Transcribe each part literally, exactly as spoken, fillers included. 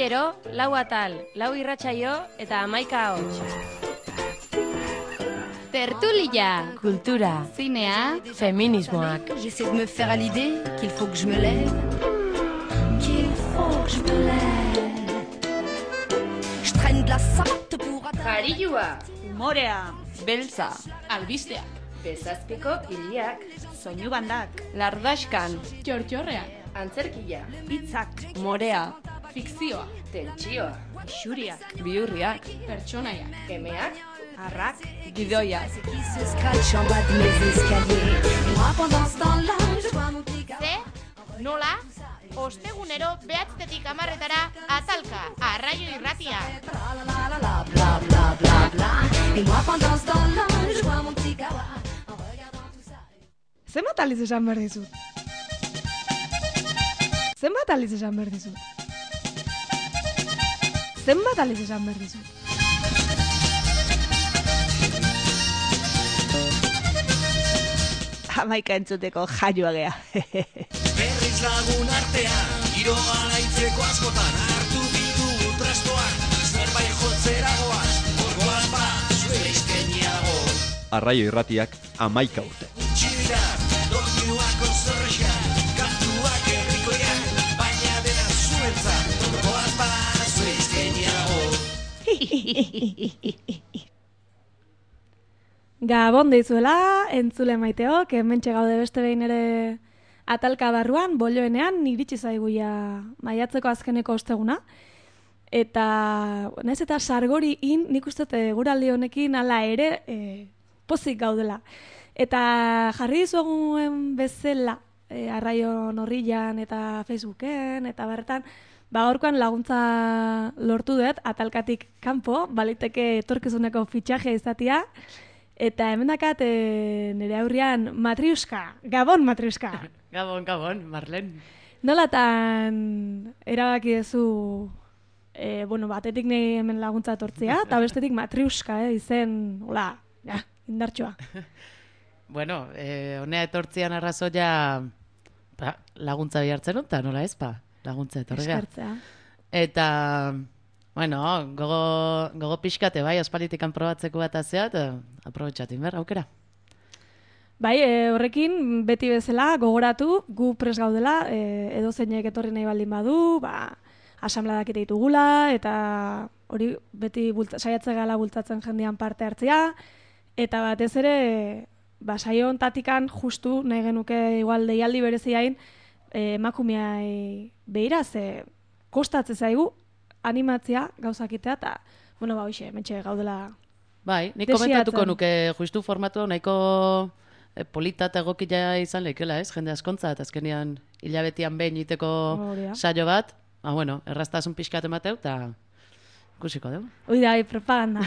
Egunero, lau atal, lau irratsaio eta hamaika ahots. Tertulia, kultura, zinea, feminismoak. J'essaie de me faire à l'idée qu'il faut que je me lève, qu'il faut que je me lève. Je traîne de la savate pour atteindre. Jarilua, Humorea, beltza, albisteak, bezazpiko hiliak, soinu bandak, lardaskan, txortxorreak, antzerkia, hitzak, morea, fikzioa, tentsioa, xuriak, bihurriak, pertsonaiak, kemeak, arrak, gidoia. Qui se scratche en bas de mes escaliers. Moi pendant ce temps-là, je vois mon petit gars. Ze, nola, ostegunero behatzetik hamarretara atalka, arraio irratia. La la la la bla bla bla bla. Et moi pendant ce temps-là, je vois mon petit gars. En regardant tout ça. Zenbat aliz esan behar dizut? Zenbat aliz esan behar dizut? Zenbat aliz esan behar dizut? Hamaika entzuteko jaioa gea. Berriz lagun artean, giroa laitzeko askotan, hartu bitu trastoak, zerbait jotzeragoaz, orgoaz ba, zure izkeniago. Arraio irratiak hamaika urte. Txira, doinuako zorrexak, kantuak errikoiak, baina dena zuentzat, orgoaz ba, zure izkeniago. Gabon deizuela, entzule maiteok, hementxe gaude beste behin ere atalka barruan, bolioenean, iritsi zaiguia maiatzeko azkeneko osteguna. Eta, naiz eta sargori in, nik uste guraldi honekin hala ere e, pozik gaudela. Eta jarri dizueguen bezala, e, arraion horrilan eta Facebooken, eta bertan, ba gaurkoan laguntza lortu dut, atalkatik kanpo, baliteke etorkizuneko fitxaje izatia. Eta hemen dakat e, nire aurrian Matriuska, Gabon Matriuska. Gabon, gabon, Marlen. Nolatan erabaki duzu, e, bueno, batetik nahi hemen laguntza etortzea, eta bestetik Matriuska, eh, izen, hola, ja, indartxoa. Bueno, eh, honea etortzian arrazoia ba, laguntza bihartzen dut, nola ez, ba, laguntza etorria. Eskertzea. Eta, bueno, gogo, gogo pixkate bai, aspalitikan probatzeko bat azea, eta aprobetxatin behar, aukera. Bai, e, horrekin beti bezala gogoratu, gu pres gaudela, e, edo zeinek etorri nahi baldin badu, ba, asamladak ere ditugula, eta hori beti bultza, saiatze gala bultatzen jendean parte hartzea, eta batez ere, ba, saio ontatikan justu nahi genuke igual deialdi bereziain, e, emakumeai behira, ze kostatzen zaigu, animatzea gauzakitea, eta, bueno, ba, hoxe, mentxe gaudela. Bai, nik Desiatzen. komentatuko nuke justu formatu hau nahiko eh, polita eta egokia izan leikela, ez? Jende askontza, eta azkenean hilabetian behin iteko Hori da. saio bat, ba, bueno, erraztasun pixkat emateu, eta ikusiko dugu. Hoi da, propaganda.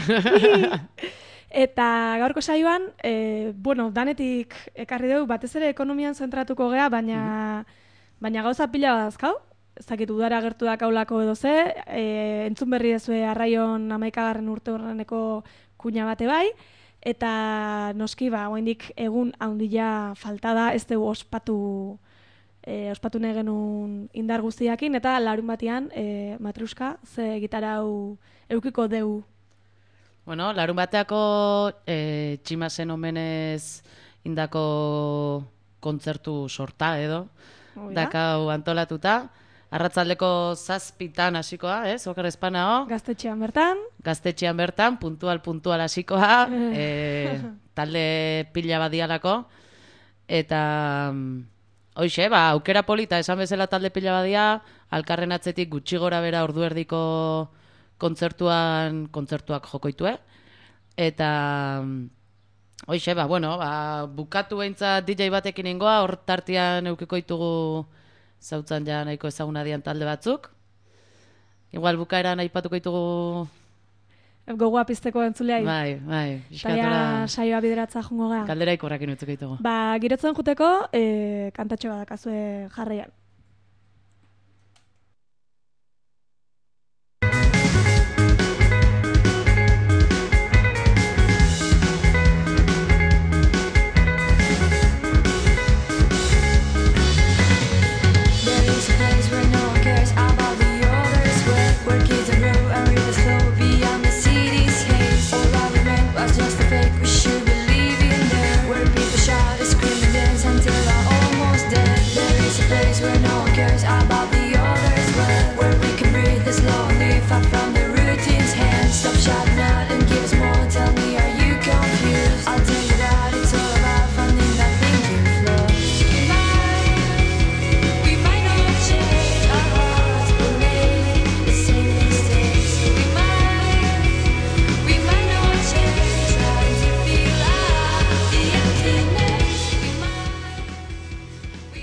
Eta gaurko saioan, e, bueno, danetik ekarri dugu, batez ere ekonomian zentratuko gea, baina, baina gauza pila badazkau. Ez dakit udara gertu dakaulako edo ze, e, entzun berri dezue arraion hamaikagarren urte horreneko kuña bate bai, eta noski, ba, oraindik egun handia falta da, ez dugu ospatu, e, ospatu nahi genuen indar guztiakin, eta larun batean, e, Matriuska, ze gitarau eukiko deu. Bueno, larun bateako e, tximasen omenez indako kontzertu sorta edo, Hoi da. dakau antolatuta, arratzaldeko zazpitan hasikoa, ez? Oker espanao. Gaztetxean bertan. Gaztetxean bertan, puntual, puntual hasikoa, e, talde pila badialako, eta mm, hoxe, ba, aukera polita, esan bezala talde pila badia, alkarren atzetik gutxi gora bera ordu erdiko kontzertuan, kontzertuak jokoitue, eta mm, hoxe, ba, bueno, ba, bukatu behintzat D J batekin ingoa, hor tartian eukiko ditugu zautzan ja nahiko ezaguna dian talde batzuk. Igual bukaeran aipatuko ditugu. Gogoa pizteko entzuleai. Bai, bai. Eta Iskatora ja saioa bideratza jungo gara. kaldera ikorrakin utzuko ditugu. Ba, girotzen juteko, e, kantatxo badakazue jarraian. There is a place where no one cares about the others, where, where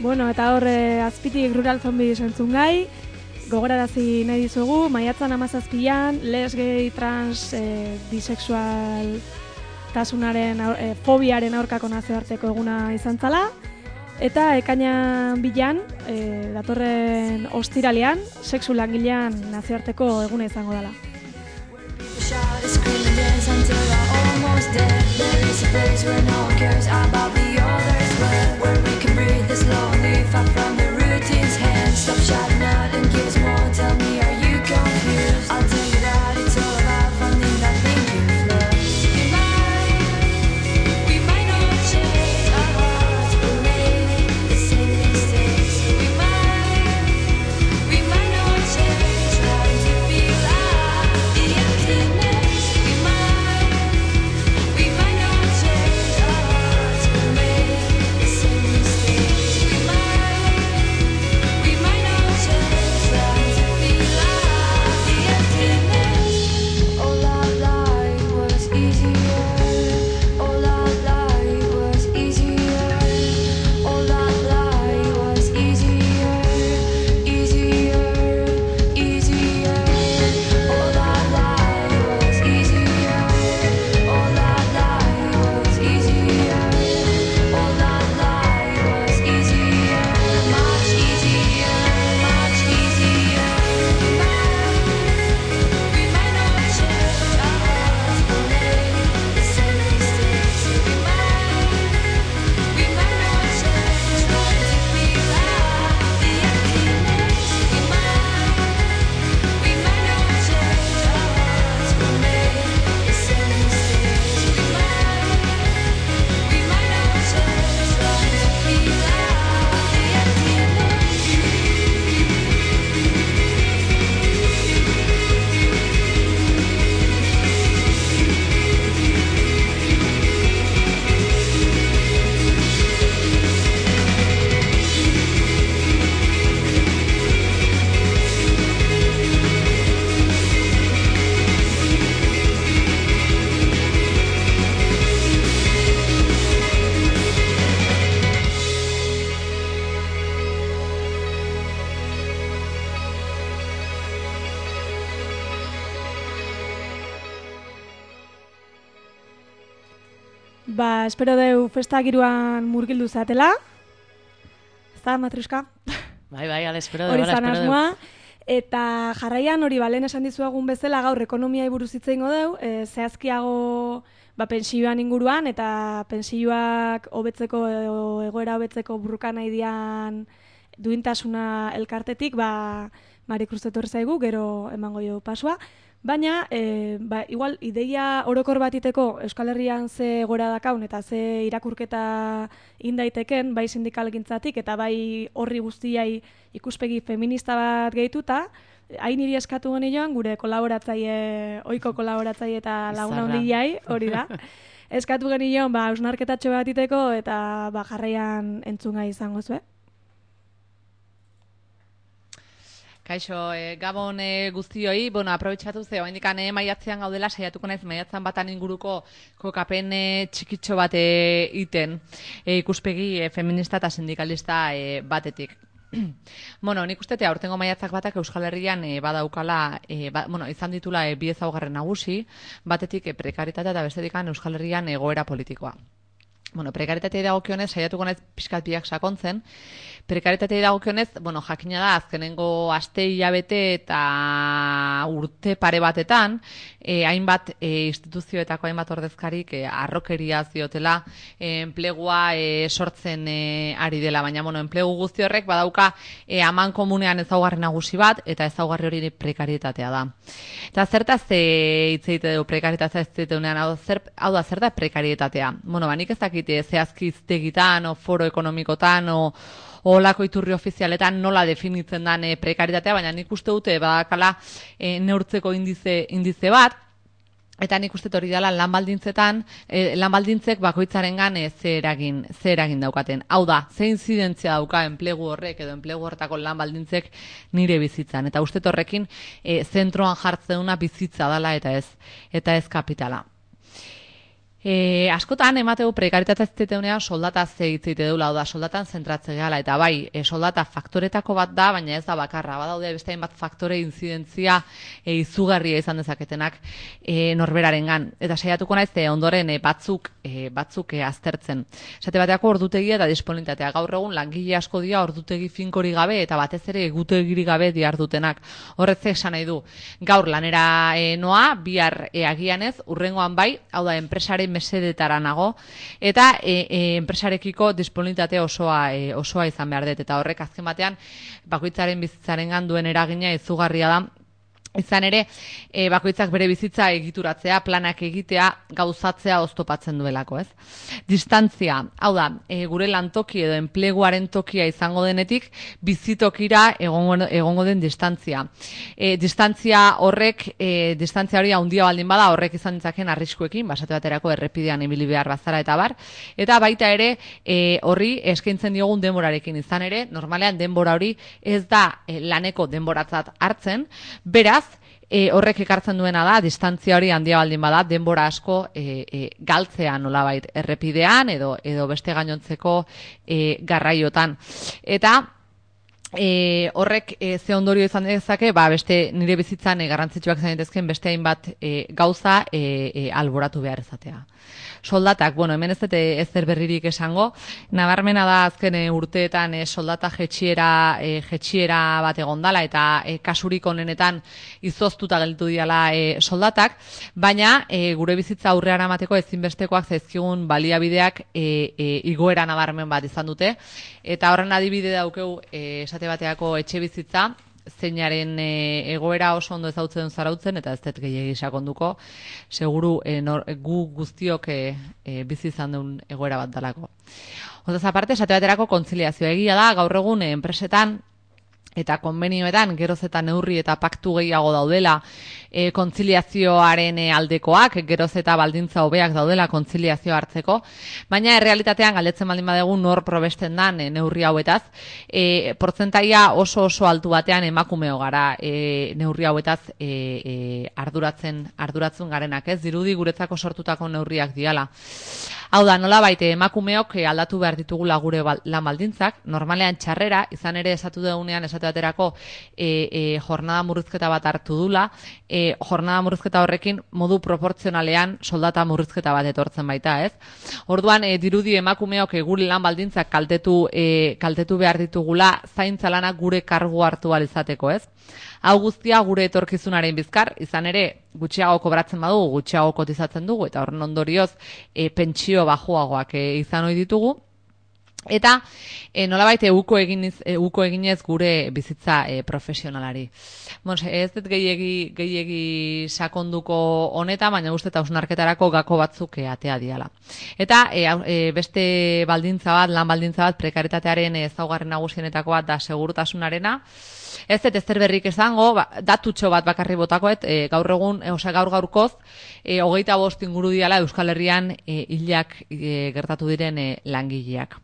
Bueno, eta hor eh, azpitik Rural Zombies entzun gai, gogorarazi nahi dizugu, maiatzan hamazazpian, les, gay, trans, eh, bisexual tasunaren, eh, fobiaren aurkako nazioarteko eguna izan zala, eta ekainan bilan, eh, datorren ostiralean, sexu langilean nazioarteko eguna izango dela. Stop shouting out and give us more. Tell me, are you confused? I'll tell you that it's all about finding that thing you've lost. We might, we might not change our hearts, but make the same mistakes. We might, we might not change, trying to feel out the emptiness. We might, we might not change our hearts, but make the same mistakes. We might. Ba, espero deu festa giruan murgildu zatela. Ez da, Matruska? Bai, bai, ale, espero deu. Hori zan asmoa. Eta jarraian hori balen esan dizuagun bezala gaur ekonomiai buruz hitz egingo deu, e, zehazkiago ba, pensioan inguruan eta pensioak hobetzeko edo egoera hobetzeko burruka nahi dian duintasuna elkartetik, ba, Mari Cruz etorri zaigu, gero emango jo pasua. Baina, e, ba, igual, ideia orokor batiteko Euskal Herrian ze gora dakaun eta ze irakurketa indaiteken, bai sindikalgintzatik eta bai horri guztiai ikuspegi feminista bat gehituta, hain niri eskatu genion gure kolaboratzaile, ohiko kolaboratzaile eta lagun handiai, hori da. Eskatu genion, ba, hausnarketatxo bat iteko eta ba, jarraian entzunga izango zue. Kaixo, eh, Gabon eh, guztioi, bueno, aprobetxatu ze, oaindikan eh, maiatzean gaudela, saiatuko naiz maiatzan batan inguruko kokapen eh, txikitxo bat eh, iten, eh, ikuspegi eh, feminista eta sindikalista eh, batetik. Bueno, nik uste aurtengo maiatzak batak Euskal Herrian eh, badaukala, eh, ba, bueno, izan ditula eh, bi ezaugarri nagusi, batetik eh, prekaritatea eta bestetik Euskal Herrian egoera politikoa. Bueno, prekaritatea dagokionez, saiatuko naiz pixkat biak sakontzen. Prekaritatea dagokionez, bueno, jakina da, azkenengo aste hilabete eta urte pare batetan, eh, hainbat eh, instituzioetako hainbat ordezkarik eh, arrokeria ziotela eh, enplegua eh, sortzen eh, ari dela, baina bueno, enplegu guzti horrek badauka eh, aman komunean ezaugarri nagusi bat, eta ezaugarri hori prekaritatea da. Eta zertaz eh, hitz egite dugu prekaritatea ez ziteunean, hau, zer, hau da, zer da prekaritatea? Bueno, ba, nik ez dakit zehazki iztegitan, o foro ekonomikotan, o olako iturri ofizialetan nola definitzen den e, prekaritatea, baina nik uste dute badakala e, neurtzeko indize, indize bat, eta nik uste hori dela lanbaldintzetan, e, lanbaldintzek bakoitzarengan e, ze eragin, ze eragin daukaten. Hau da, ze inzidentzia dauka enplegu horrek edo enplegu horretako lanbaldintzek nire bizitzan. Eta uste horrekin e, zentroan jartzeuna bizitza dela eta ez, eta ez kapitala. E, askotan emateu prekaritatea ziteunean soldataz zeitzite deula, da soldatan zentratze gala, eta bai, e, soldata faktoretako bat da, baina ez da bakarra, badaude beste hainbat faktore inzidentzia e, izugarria izan dezaketenak e, norberarengan. Eta saiatuko naiz e, ondoren e, batzuk e, batzuk e, aztertzen. Esate bateako ordutegia eta disponibilitatea. Gaur egun langile asko dira ordutegi finkori gabe eta batez ere egutegiri gabe dihardutenak. Horretzek esan nahi du. Gaur lanera e, noa, bihar e, agianez, urrengoan bai, hau da enpresaren mesedetara nago, eta e, e, enpresarekiko disponibilitate osoa e, osoa izan behar dut, eta horrek azken batean bakoitzaren bizitzarengan duen eragina izugarria da. Izan ere, e, bakoitzak bere bizitza egituratzea, planak egitea, gauzatzea oztopatzen duelako, ez? Distantzia, hau da, e, gure lantoki edo enpleguaren tokia izango denetik, bizitokira egongo, egongo den distantzia. E, distantzia horrek, e, distantzia hori handia baldin bada, horrek izan ditzaken arriskuekin, basate baterako errepidean ibili behar bazara eta bar, eta baita ere, e, horri eskaintzen diogun denborarekin izan ere, normalean denbora hori ez da e, laneko denboratzat hartzen, beraz, E, horrek ekartzen duena da, distantzia hori handia baldin bada, denbora asko e, e, galtzea nolabait errepidean edo edo beste gainontzeko e, garraiotan. Eta e, horrek e, ze ondorio izan dezake, ba, beste nire bizitzan e, garrantzitsuak izan daitezkeen beste hainbat e, gauza e, e, alboratu behar izatea. Soldatak, bueno, hemen ez dute ezer berririk esango, nabarmena da azken urteetan e, soldata jetxiera, e, jetxiera bat egondala eta e, kasurik onenetan izoztuta gelditu diala e, soldatak, baina e, gure bizitza aurrean amateko ezinbestekoak zaizkigun baliabideak e, e, igoera nabarmen bat izan dute, eta horren adibide daukeu e, esate bateako etxe bizitza, zeinaren e, egoera oso ondo ezautzen zarautzen, eta ez dut gehiagi sakonduko, seguru e, nor, gu guztiok e, e, bizi izan duen egoera bat dalako. Hortaz aparte, esate baterako kontziliazioa egia da, gaur egun e, enpresetan eta konbenioetan geroz eta neurri eta paktu gehiago daudela e, kontziliazioaren e, aldekoak, geroz eta baldintza hobeak daudela kontziliazioa hartzeko, baina errealitatean galdetzen baldin badegu nor probesten dan e, neurri hauetaz, e, portzentaia oso oso altu batean emakumeo gara e, neurri hauetaz e, e, arduratzen arduratzen garenak, ez dirudi guretzako sortutako neurriak diala. Hau da, nola baite emakumeok aldatu behar ditugula gure lan baldintzak, normalean txarrera, izan ere esatu deunean esate baterako e, e, jornada murrizketa bat hartu dula, e, jornada murrizketa horrekin modu proportzionalean soldata murrizketa bat etortzen baita, ez? Orduan, e, dirudi emakumeok e, gure lan baldintzak kaltetu, e, kaltetu behar ditugula zaintza lanak gure kargu hartu ahal izateko, ez? Hau guztia gure etorkizunaren bizkar, izan ere gutxiago kobratzen badugu, gutxiago kotizatzen dugu, eta horren ondorioz e, pentsio bajuagoak e, izan ohi ditugu. Eta e, nolabait euko eginiz, euko eginez gure bizitza e, profesionalari. Bon, ez dut gehiegi, gehiegi sakonduko honetan, baina uste eta hausnarketarako gako batzuk e, atea diala. Eta e, e, beste baldintza bat, lan baldintza bat, prekaritatearen ezaugarri nagusienetako bat da segurtasunarena. Ez dut ezer berrik esango, ba, datutxo bat bakarri botakoet, e, gaur egun, e, osea gaur gaurkoz, e, hogeita bost inguru diala Euskal Herrian e, hilak e, gertatu diren e, langileak.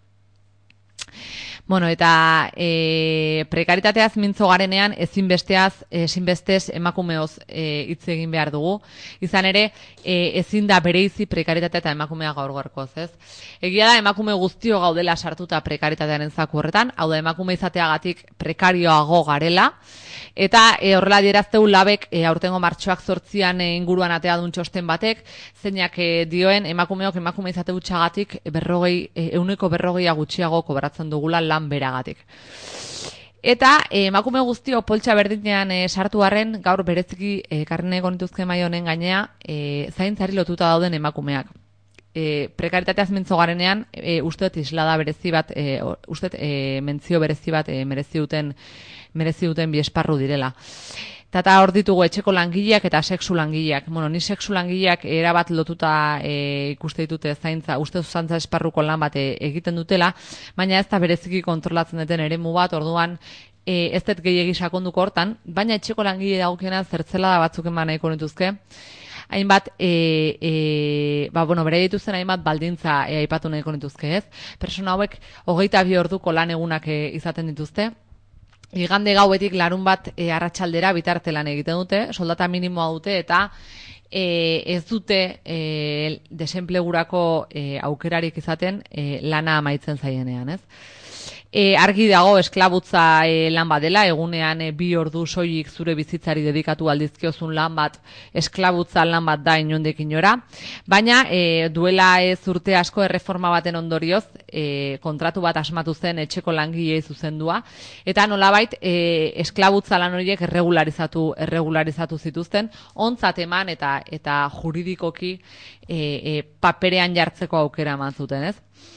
Bueno, eta e, prekaritateaz mintzo garenean ezinbesteaz, ezinbestez emakumeoz e, hitz egin behar dugu. Izan ere, e, ezin da bereizi prekaritatea eta emakumea gaur gaurkoz, ez? Egia da emakume guztio gaudela sartuta prekaritatearen zaku horretan, hau da emakume izateagatik prekarioago garela, eta e, horrela dierazteu labek e, aurtengo martxoak zortzian e, inguruan atea dun txosten batek, zeinak e, dioen emakumeok emakume izate gutxagatik berrogei, e, euneko berrogeia gutxiago kobratzen dugula lan beragatik. Eta e, emakume guztio poltsa berdinean e, sartu arren, gaur bereziki e, karne gonituzke mai honen gainea e, zaintzari lotuta dauden emakumeak. E, prekaritateaz mintzo garenean, e, usteet islada berezi bat, e, usteet e, mentzio berezi bat e, merezi duten, merezi duten bi esparru direla. Eta hor ditugu etxeko langileak eta sexu langileak. Bueno, ni sexu langileak erabat lotuta e, ikuste ditute zaintza, uste zantza esparruko lan bat e, egiten dutela, baina ez da bereziki kontrolatzen duten eremu bat, orduan e, ez dut gehiegi sakonduko hortan, baina etxeko langile dagokiena zertzela da batzuk eman nahiko nituzke. Hainbat, e, e, ba, bueno, bere dituzten hainbat baldintza e, aipatu nahiko nituzke, ez? Persona hauek hogeita bi orduko lan egunak e, izaten dituzte. Igande gauetik larun bat e, arratsaldera bitarte lan egiten dute, soldata minimoa dute eta e, ez dute e, desenplegurako e, aukerarik izaten e, lana amaitzen zaienean, ez? E, argi dago esklabutza e, lan bat dela, egunean e, bi ordu soilik zure bizitzari dedikatu aldizkiozun lan bat, esklabutza lan bat da inondik inora, baina e, duela ez urte asko erreforma baten ondorioz e, kontratu bat asmatu zen etxeko langilei zuzendua, eta nolabait e, esklabutza lan horiek erregularizatu, erregularizatu zituzten, ontzat eman eta, eta juridikoki e, e, paperean jartzeko aukera eman zuten, ez?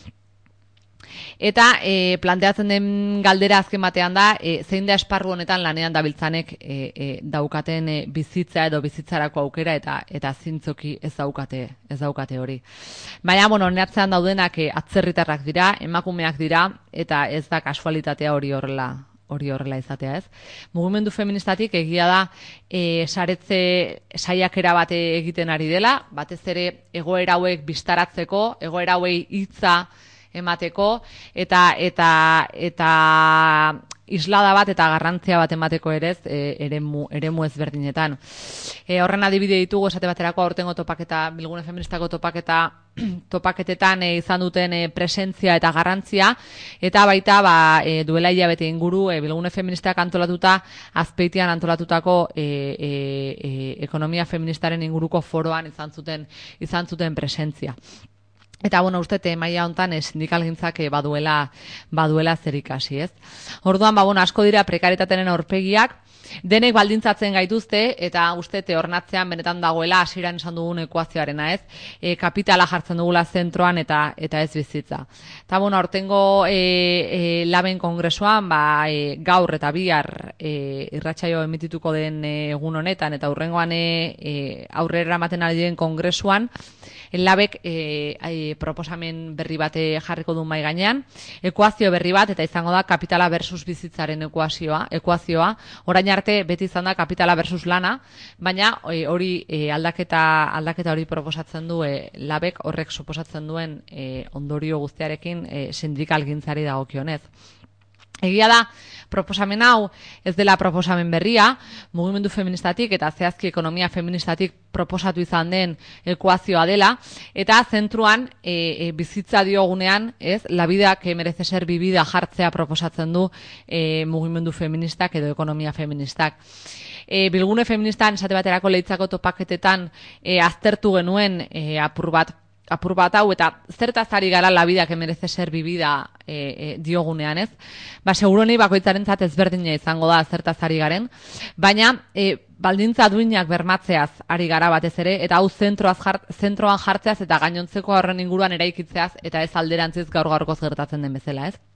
Eta e, planteatzen den galdera azken batean da, e, zein da esparru honetan lanean dabiltzanek e, e, daukaten e, bizitza edo bizitzarako aukera eta eta zintzoki ez daukate, ez daukate hori. Baina, bueno, neatzean daudenak e, atzerritarrak dira, emakumeak dira, eta ez da kasualitatea hori horrela hori horrela izatea, ez? Mugimendu feministatik egia da e, saretze saiakera bate egiten ari dela, batez ere egoera hauek bistaratzeko, egoera hauei hitza emateko eta eta eta islada bat eta garrantzia bat emateko ere ez e, eremu eremu ezberdinetan. E, horren adibide ditugu esate baterako aurtengo topaketa, Bilgune Feministako topaketa topaketetan e, izan duten e, presentzia eta garrantzia, eta baita ba, e, duela hilabete inguru e, Bilgune Feministak antolatuta Azpeitian antolatutako e, e, e, ekonomia feministaren inguruko foroan izan zuten izan zuten presentzia. Eta, bueno, uste, maila hontan eh, sindikalgintzak eh, baduela, baduela zer ikasi, ez? Orduan, ba, bueno, asko dira prekaritatearen aurpegiak, denek baldintzatzen gaituzte, eta uste, ornatzean benetan dagoela hasieran esan dugun ekuazioarena, ez? E, kapitala jartzen dugula zentroan eta eta ez bizitza. Eta, bueno, aurtengo e, e, laben kongresuan, ba, e, gaur eta bihar e, irratsaio emitituko den e, egun honetan, eta hurrengoan e, e, aurrera ematen ari den kongresuan, labek e, e, proposamen berri bat jarriko du mahai gainean, ekuazio berri bat, eta izango da kapitala versus bizitzaren ekuazioa, ekuazioa. Orain arte beti izan da kapitala versus lana, baina e, hori e, aldaketa aldaketa hori proposatzen du e, labek, horrek suposatzen duen e, ondorio guztiarekin e, sindikalgintzari dagokionez. Egia da, proposamen hau ez dela proposamen berria, mugimendu feministatik eta zehazki ekonomia feministatik proposatu izan den ekuazioa dela, eta zentruan e, e, bizitza diogunean, ez, la vida que merece ser vivida jartzea proposatzen du e, mugimendu feministak edo ekonomia feministak. E, Bilgune feministan esate baterako leitzako topaketetan e, aztertu genuen e, apur bat apur bat hau, eta zertaz ari gara la vida que merece ser vivida e, e, diogunean, ez? Ba, seguroni bakoitzarentzat ezberdina izango da zertaz ari garen, baina e, baldintza duinak bermatzeaz ari gara batez ere, eta hau zentroaz jart, zentroan jartzeaz eta gainontzeko horren inguruan eraikitzeaz, eta ez alderantziz gaur gaurkoz gertatzen den bezala, ez?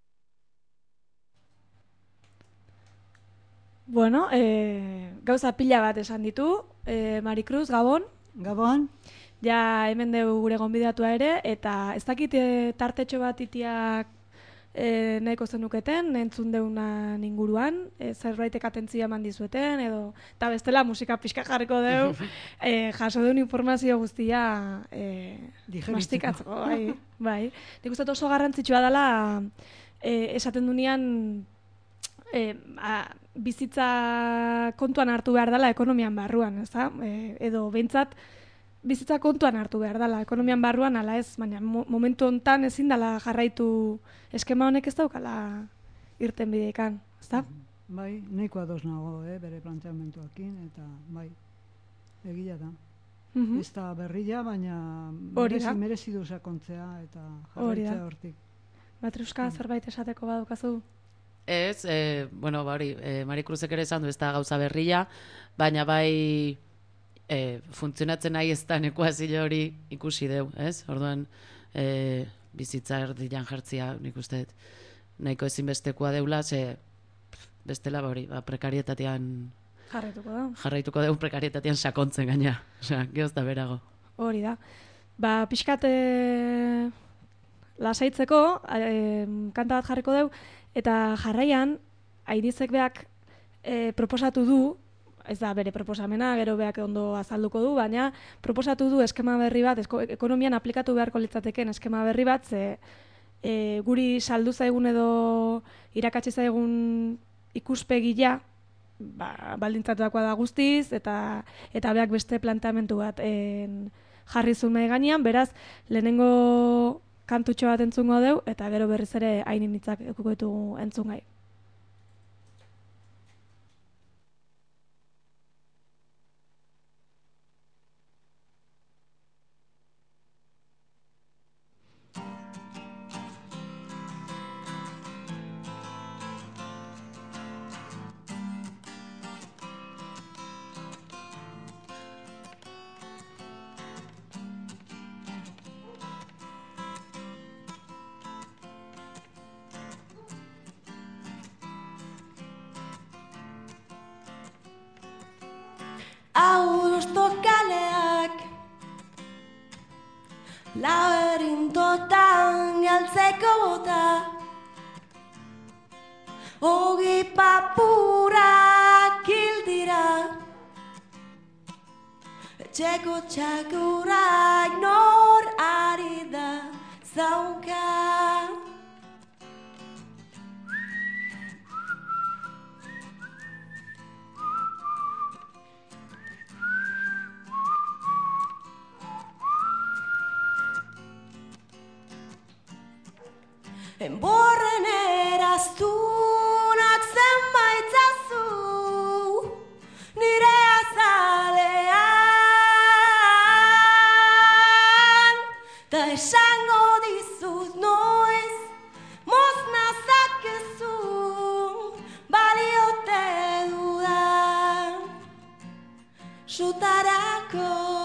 Bueno, e, gauza pila bat esan ditu, e, Maricruz, Gabon. Gabon. Ja, hemen dugu gure gonbidatua ere, eta ez dakit e, tartetxo bat itiak e, nahiko zenuketen, entzun deunan inguruan, e, zerbaitek atentzia eman dizueten, edo, eta bestela musika pixka jarriko deu, e, jaso deun informazio guztia e, mastikatzeko, bai, bai. Nik uste oso garrantzitsua dela, e, esaten dunean, e, a, bizitza kontuan hartu behar dela ekonomian barruan, ez da? E, edo behintzat, bizitza kontuan hartu behar dela, ekonomian barruan ala ez, baina mo momentu hontan ezin dela jarraitu eskema honek ez daukala irten bideekan, ezta? Bai, nahiko ados nago, eh, bere planteamenduakin, eta bai, egia da. Mm -hmm. Ez da berria, baina merezi, merezi du sakontzea eta jarraitzea hortik. Batruska, mm. zerbait esateko badukazu? Ez, e, bueno, bari, e, Marikruzek ere esan du ez da gauza berria, baina bai E, funtzionatzen nahi ez da ekuazio hori ikusi deu, ez? Orduan, e, bizitza erdian jartzia, nik uste, nahiko ezinbestekoa deula, ze bestela hori, ba, prekarietatean jarraituko da. Jarraituko deu prekarietatean sakontzen gaina. Osea, gehoz da berago. Hori da. Ba, pixkate lasaitzeko, e, kanta bat jarriko deu, eta jarraian, Airizek beak e, proposatu du, ez da bere proposamena, gero beak ondo azalduko du, baina proposatu du eskema berri bat, esko, ekonomian aplikatu beharko litzateken eskema berri bat, ze e, guri saldu zaigun edo irakatsi zaigun ikuspegila ba, baldintzatutakoa da guztiz, eta eta beak beste planteamendu bat en, jarri zuen mahai gainean, beraz, lehenengo kantutxo bat entzungo deu, eta gero berriz ere hainin hitzak eduko ditugu entzungai. Augusto kaleak laberintotan jaltzeko bota ogi papurak hildira etxeko txakurak nor ari da zaunka. Enborren eraztunak zenbaitzazu nire azalean, ta esango dizut noiz mozna zakezun baliote dudan sutarako.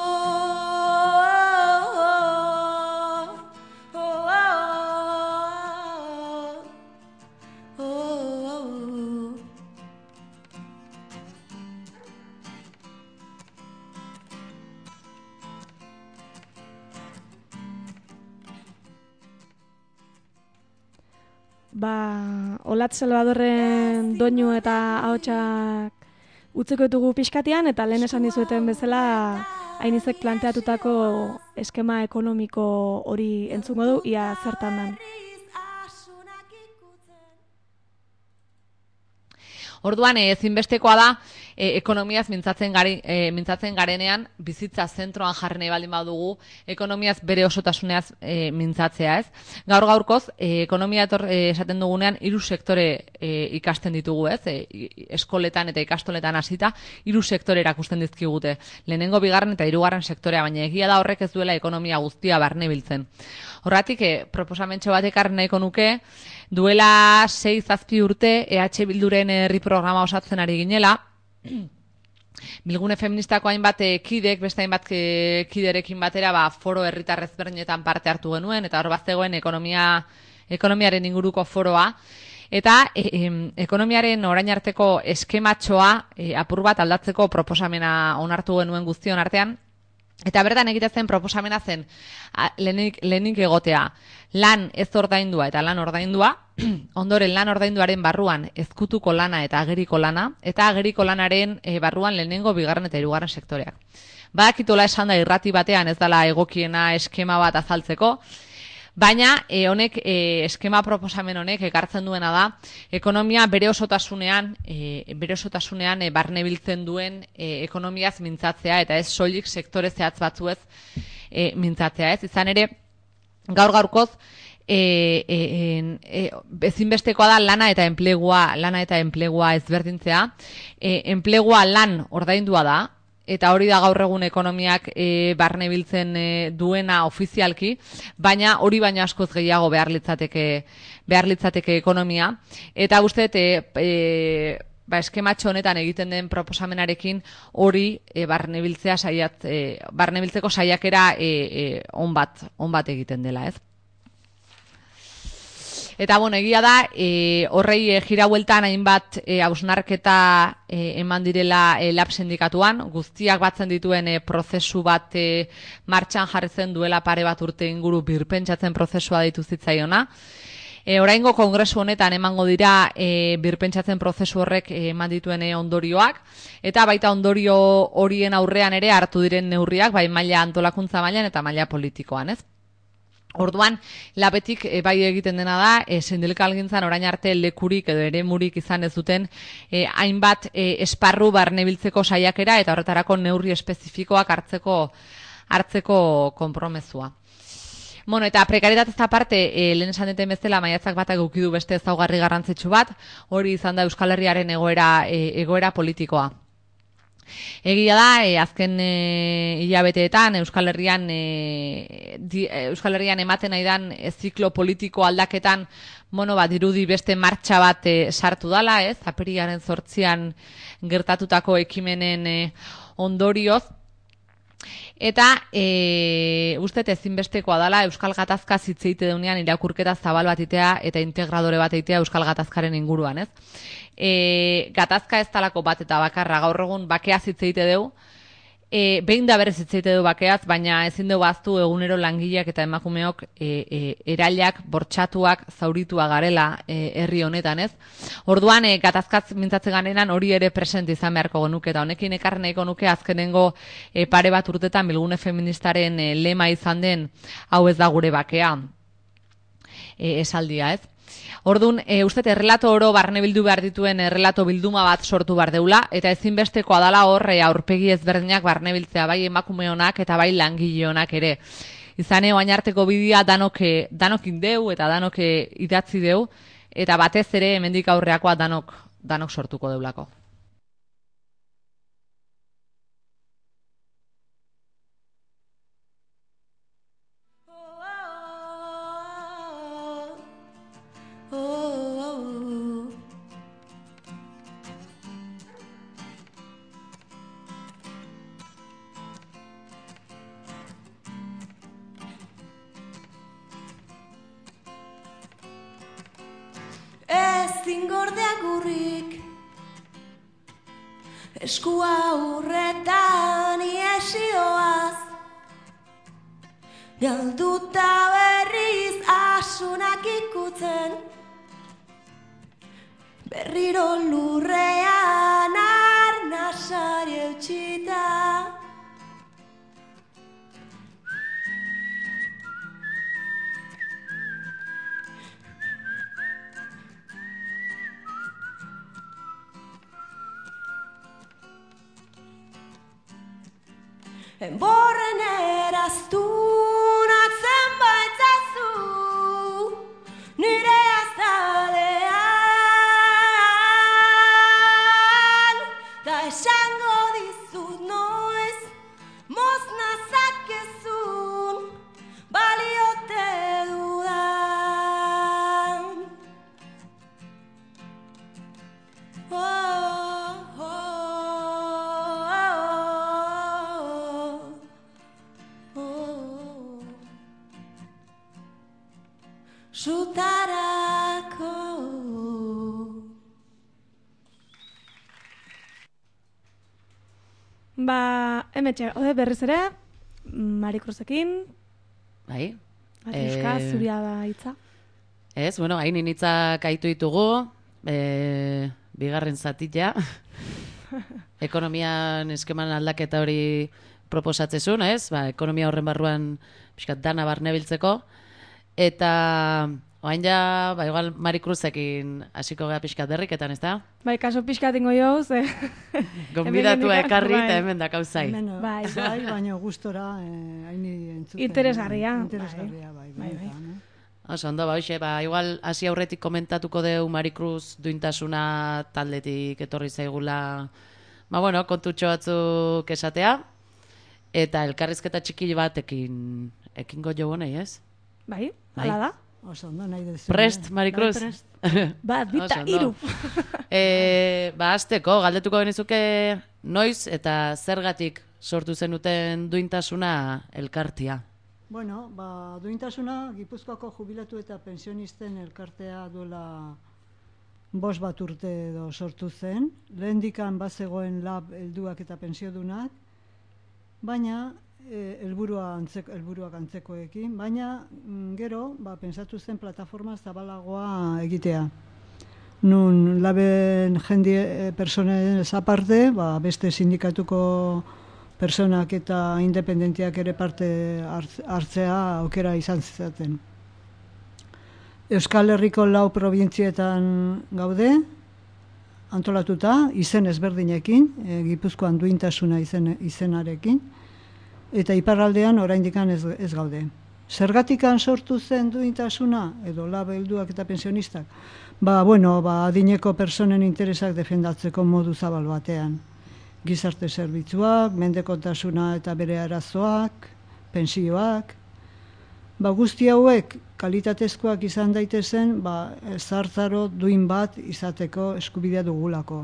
Ba, Olat Salvadorren doinu eta ahotsak utzeko ditugu pixkatian, eta lehen esan dizueten bezala Ainizek planteatutako eskema ekonomiko hori entzungo du, ia zertan dan. Orduan, ezinbestekoa da, e, ekonomiaz mintzatzen, gari, e, mintzatzen garenean, bizitza zentroan jarri nahi baldin badugu, ekonomiaz bere osotasuneaz e, mintzatzea, ez? Gaur gaurkoz, e, ekonomia etor, e, esaten dugunean, hiru sektore e, ikasten ditugu, ez? E, eskoletan eta ikastoletan hasita, hiru sektore erakusten dizkigute. Lehenengo, bigarren eta hirugarren sektorea, baina egia da horrek ez duela ekonomia guztia barne biltzen. Horratik, e, proposamentxo bat ekarri nahiko nuke, duela sei zazpi urte E H Bilduren herri programa osatzen ari ginela, Bilgune feministako hainbat kidek, beste hainbat kiderekin batera, ba, foro herritar ezberdinetan parte hartu genuen, eta hor bazegoen ekonomia, ekonomiaren inguruko foroa, eta e, e, ekonomiaren orain arteko eskematxoa e, apur bat aldatzeko proposamena onartu genuen guztion artean, eta bertan egiten proposamena zen lehenik, lehenik egotea lan ez ordaindua eta lan ordaindua, ondoren lan ordainduaren barruan ezkutuko lana eta ageriko lana, eta ageriko lanaren e, barruan lehenengo, bigarren eta hirugarren sektoreak. Badakitola esan da irrati batean ez dela egokiena eskema bat azaltzeko, baina e, honek e, eskema proposamen honek ekartzen duena da ekonomia bere osotasunean e, bere osotasunean e, barne biltzen duen e, ekonomiaz mintzatzea, eta ez soilik sektore zehatz batzuez e, mintzatzea, ez? Izan ere, gaur gaurkoz e, e, e, ezinbestekoa da lana eta enplegua, lana eta enplegua ezberdintzea. E, enplegua lan ordaindua da, eta hori da gaur egun ekonomiak e, barne biltzen e, duena ofizialki, baina hori baina askoz gehiago behar litzateke, behar litzateke ekonomia. Eta uste, e, e, ba, eskematxo honetan egiten den proposamenarekin hori e, barne biltzea saiat, e, barne biltzeko saiakera e, e, on bat, on bat egiten dela, ez? Eta, bueno, egia da, e, horrei e, gira hueltan hainbat e, hausnarketa e, eman direla e, lab sindikatuan, guztiak batzen dituen e, prozesu bat e, martxan jarri zen duela pare bat urte inguru birpentsatzen prozesua deitu zitzaiona. E, oraingo kongresu honetan emango dira e, birpentsatzen prozesu horrek e, eman dituen e, ondorioak, eta baita ondorio horien aurrean ere hartu diren neurriak, bai maila antolakuntza mailan eta maila politikoan, ez? Orduan, labetik e, bai egiten dena da, e, sindikalgintzan orain arte lekurik edo eremurik izan ez duten e, hainbat e, esparru barnebiltzeko saiakera eta horretarako neurri espezifikoak hartzeko hartzeko konpromezua. Bueno, eta prekarietatez aparte, e, lehen esan duten bezala maiatzak batak eduki du beste ezaugarri garrantzitsu bat, hori izan da Euskal Herriaren egoera, e, egoera politikoa. Egia da, e, azken e, hilabeteetan Euskal Herrian e, di, e, Euskal Herrian ematen nahi dan e, ziklo politiko aldaketan bueno, bat dirudi beste martxa bat e, sartu dala, ez? Apirilaren zortzian gertatutako ekimenen e, ondorioz. Eta e, uste ezinbestekoa dala Euskal Gatazka zitzeite deunean irakurketa zabal bat itea eta integradore bat itea Euskal Gatazkaren inguruan, ez? E, gatazka ez talako bat eta bakarra gaur egun bakea zitzeite deu, e, behin da berez zitzeite du bakeaz, baina ezin dugu aztu egunero langileak eta emakumeok e, e, erailak, bortxatuak, zauritua garela e, herri honetan, ez? Orduan, e, gatazkaz mintzatzen garenan hori ere present izan beharko genuke, eta honekin ekarri nahiko nuke azkenengo e, pare bat urtetan bilgune feministaren e, lema izan den hau ez da gure bakea e, esaldia, ez? Orduan, e, uste, errelato oro barne bildu behar dituen errelato bilduma bat sortu behar deula, eta ezinbestekoa dala hor e, aurpegi ezberdinak barne biltzea, bai emakume honak eta bai langile honak ere. Izane, oain arteko bidea danok, danok indeu eta danok idatzi deu, eta batez ere hemendik aurreakoa danok, danok sortuko deulako. Ezin gordeak urrik eskua urretan iesioaz galduta berriz asunak ikutzen berriro lurrean arnasari eutxita Enborren eraztunak zenbaitzazu nire azalean da esango dizut noiz moz nazakezun baliote dudan oh. Zutarako Ba, emetxe, ode berriz ere Marikruzekin Bai Atiuska, e... zuria da hitza Ez, bueno, hain initzak aitu ditugu e... bigarren zatia ekonomian eskeman aldaketa hori proposatzezun, ez? Ba, ekonomia horren barruan pixkat dana barnebiltzeko. Eta oain ja, ba, igual Marikruzekin hasiko gea pixkat derriketan, ez da? Bai, kaso pixkat ingo jau, ze... Gonbidatua ekarri eta hemen dakau zai. Bai, bai, baina gustora haini entzuten. Interesgarria. Interesgarria, bai, bai, bai. Oso, ondo, ba, hoxe, ba, igual hasi aurretik komentatuko deu Marikruz duintasuna taldetik etorri zaigula, ba, bueno, kontutxo batzuk esatea, eta elkarrizketa txikil batekin ekingo jo honei, ez? Bai, hala da. Oso ondo nahi dezu. Bai, Prest, Marikruz? Ba, bita, iru. e, ba, azteko, galdetuko genizuke noiz eta zergatik sortu zenuten duintasuna elkartia? Bueno, ba, duintasuna Gipuzkoako jubilatu eta pensionisten elkartea duela bost bat urte edo sortu zen. Lehendikan bazegoen lab helduak eta pensiodunak, baina helburua antzeko, helburuak antzekoekin, baina mm, gero, ba, pentsatu zen plataforma zabalagoa egitea. Nun laben jendie personez aparte, ba, beste sindikatuko personak eta independentiak ere parte hartzea aukera izan zizaten. Euskal Herriko lau probintzietan gaude, antolatuta, izen ezberdinekin, e, Gipuzkoan duintasuna izen, izenarekin, eta iparraldean oraindikan ez, ez gaude. Zergatikan sortu zen duintasuna, edo lab helduak eta pensionistak? Ba, bueno, ba, adineko personen interesak defendatzeko modu zabal batean. Gizarte zerbitzuak, mendekotasuna eta bere arazoak, pensioak. Ba, guzti hauek kalitatezkoak izan daitezen, ba, zahartzaro duin bat izateko eskubidea dugulako.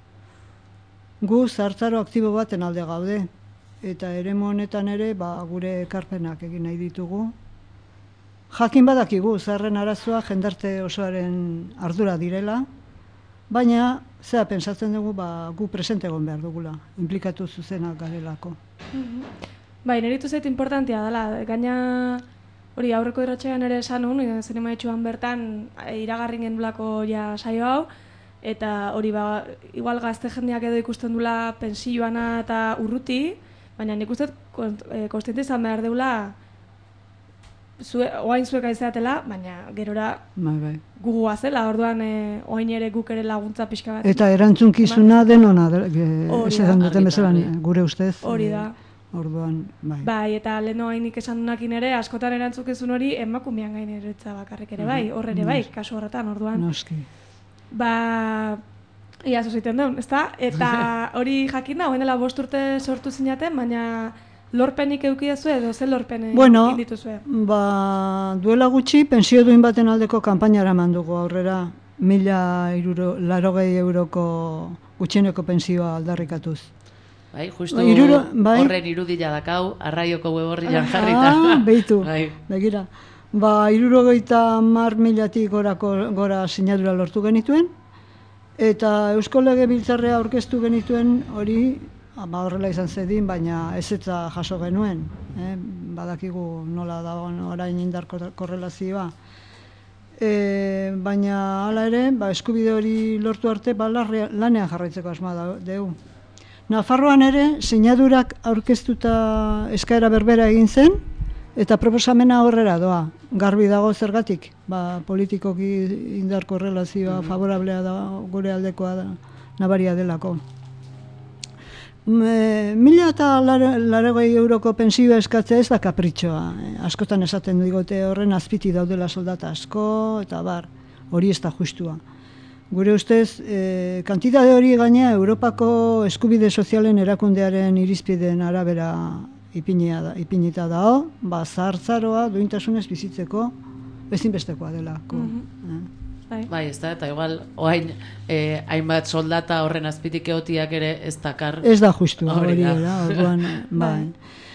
Gu zahartzaro aktibo baten alde gaude, eta eremu honetan ere ba, gure ekarpenak egin nahi ditugu. Jakin badakigu, zaharren arazoa jendarte osoaren ardura direla, baina zera pentsatzen dugu ba, gu presente egon behar dugula, implikatu zuzenak garelako. Bai, niritu zait importantia dela, gaina hori aurreko irratxean ere esan nun, zen emaitxuan bertan iragarri genulako ja saio hau, eta hori ba, igual gazte jendeak edo ikusten dula pensioana eta urruti, baina nik uste konstiente izan behar deula zue, oain zuek aizeatela, baina gerora bai, bai. gugu azela, orduan e, oain ere guk ere laguntza pixka bat. Eta erantzunkizuna denona, esan duten bezala gure ustez. Hori da. Orduan, bai. Bai, eta leheno hainik esan dunakin ere, askotan erantzukizun hori emakumean gain eretza bakarrik ere bai, hor ere bai, kasu horretan, orduan. Noski. Ba, ia zozeiten duen, ezta? Eta hori jakin da, hoen dela bost urte sortu zinaten, baina lorpenik eukidezu edo ze lorpen bueno, indituzue? Ba, duela gutxi, pensio duin baten aldeko kanpainara mandugu aurrera, mila larogei euroko gutxieneko pensioa aldarrikatuz. Bai, justu Iruro, bai. Horren irudila dakau, arraioko web horrian jarrita. Ah, behitu, bai. begira. Ba, irurogeita mar milatik gorako, gora sinadura lortu genituen, eta Eusko Legebiltzarrea aurkeztu genituen hori, ba, horrela izan zedin, baina ez eta jaso genuen. Eh? Badakigu nola dagoen orain indar korrelazioa. E, baina hala ere, ba, eskubide hori lortu arte, ba, lanean jarraitzeko asma da, deu. Nafarroan ere, sinadurak aurkeztuta eskaera berbera egin zen, eta proposamena horrera doa. Garbi dago zergatik, ba, politikoki indar korrelazioa favorablea da, gure aldekoa da, nabaria delako. E, mila eta larogei euroko pensioa eskatzea ez da kapritxoa. E, askotan esaten digote horren azpiti daudela soldata asko, eta bar, hori ez da justua. Gure ustez, e, kantitate hori gaina Europako eskubide sozialen erakundearen irizpideen arabera ipinia da, ipinita dao, ba, zahartzaroa duintasunez bizitzeko ezinbestekoa delako. Mm-hmm. eh? Bai, ez da, eta igual, oain, eh, hainbat soldata horren azpitik egotiak ere ez dakar. Ez da justua hori era, orduan, bai.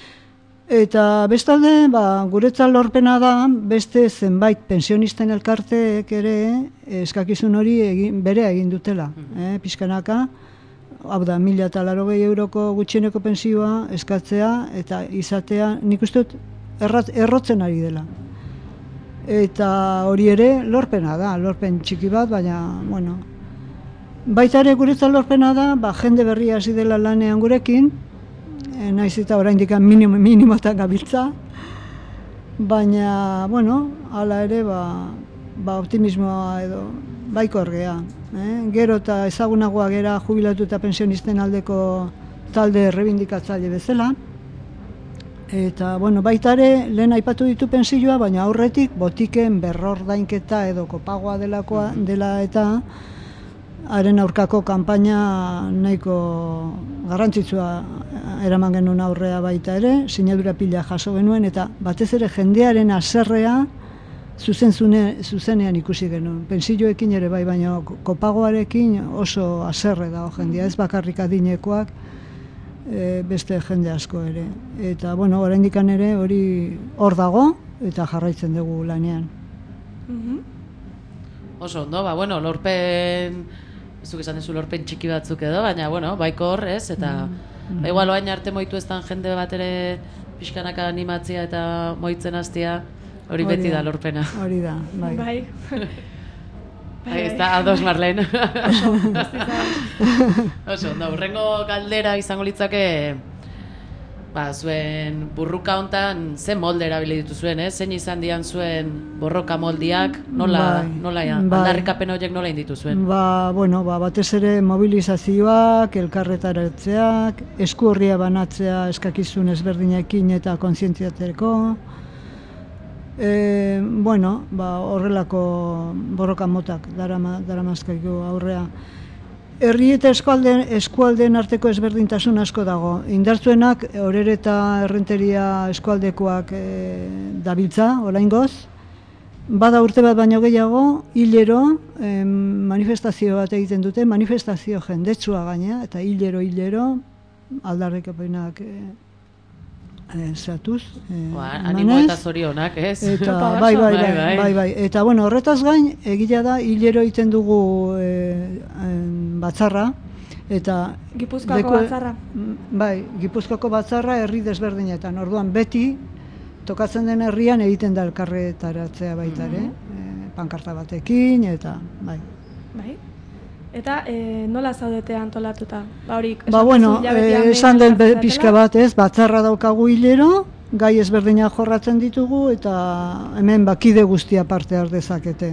Eta bestalde, ba, guretzat lorpena da, beste zenbait pensionisten elkarteek ere eskakizun hori egin, bere egin dutela, eh, pixkanaka. Hau da, mila eta larogei euroko gutxieneko pensioa eskatzea eta izatea, nik uste dut errat, errotzen ari dela. Eta hori ere lorpena da, lorpen txiki bat, baina, bueno, baita ere guretzat lorpena da, ba, jende berria hasi dela lanean gurekin, e, naiz eta oraindik minimo, minimotan gabiltza, baina, bueno, hala ere, ba, ba optimismoa edo baikor gea. Eh? Gero eta ezagunagoa gera jubilatu eta pensionisten aldeko talde errebindikatzaile bezala. Eta, bueno, baita ere, lehen aipatu ditu pensioa, baina aurretik botiken berrordainketa edo kopagoa delakoa dela eta haren aurkako kanpaina nahiko garrantzitsua eraman genuen aurrea baita ere, sinadura pila jaso genuen, eta batez ere jendearen haserrea zuzen zune, zuzenean ikusi genuen. Pensioekin ere bai, baina kopagoarekin oso haserre dago jendea, ez bakarrik adinekoak, e, beste jende asko ere. Eta, bueno, oraindikan ere hori hor dago, eta jarraitzen dugu lanean. Mm-hmm. Oso ondo, ba, bueno, lorpen, zuk esan dezu lorpen txiki batzuk edo, baina, bueno, baiko hor, ez, eta mm-hmm. ba, igual oain arte moitu eztan jende bat ere pixkanaka animatzia eta moitzen hastia, hori beti da lorpena. Hori da, bai. Bai. Ahí está, ados Marlene. Oso, oso, ondo, hurrengo galdera izango litzake ba, zuen burruka hontan ze molde erabili dituzuen, eh? Zein izan dian zuen borroka moldiak, nola, Bai, nola ja, bai. aldarrikapen horiek nola inditu zuen? Ba, bueno, ba, batez ere mobilizazioak, elkarretaratzeak, esku horria banatzea eskakizun ezberdinekin eta kontzientziatzeko. E, bueno, ba, horrelako borroka motak darama, daramazkaigu aurrea. Herri eta eskualdeen, eskualdeen arteko ezberdintasun asko dago. Indartzuenak, Orere eta Errenteria eskualdekoak e, dabiltza, oraingoz. Bada urte bat baino gehiago, hilero eh, manifestazio bat egiten dute, manifestazio jendetsua gaina, eta hilero, hilero, aldarrikapenak e, e, zehatuz. E, Ba, animo eta zorionak, ez? Eta, bai, bai, bai, bai, bai, bai. Eta, bueno, horretaz gain, egila da, hilero egiten dugu e, e, batzarra, eta... Gipuzkoako deku- batzarra. Bai, Gipuzkoako batzarra herri desberdinetan, orduan beti, tokatzen den herrian egiten da elkarretaratzea baita ere, e, pankarta batekin, eta, bai. Bai. Eta e, nola zaudete antolatuta? Ba, hori, Ba, bueno, eh, esan den be- elkartzeatela? pixka bat, ez, batzarra daukagu hilero, gai ezberdinak jorratzen ditugu, eta hemen bakide guztia parte har dezakete.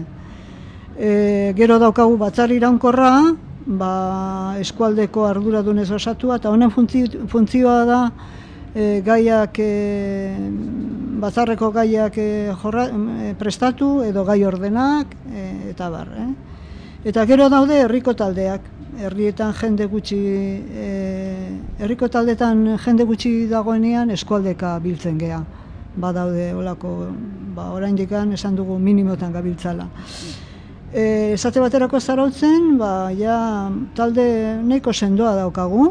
E, gero daukagu batzar iraunkorra, ba, eskualdeko arduradunez osatua, eta honen funtzi- funtzioa da, e, gaiak, e, batzarreko gaiak e, jorra, e, prestatu, edo gai ordenak, e, eta bar, eh? Eta gero daude herriko taldeak, herrietan jende gutxi, e, herriko taldetan jende gutxi dagoenean eskualdeka biltzen gea. Badaude olako, ba, oraindikan esan dugu minimotan gabiltzala. E, esate baterako zarautzen, ba, ja, talde nahiko sendoa daukagu,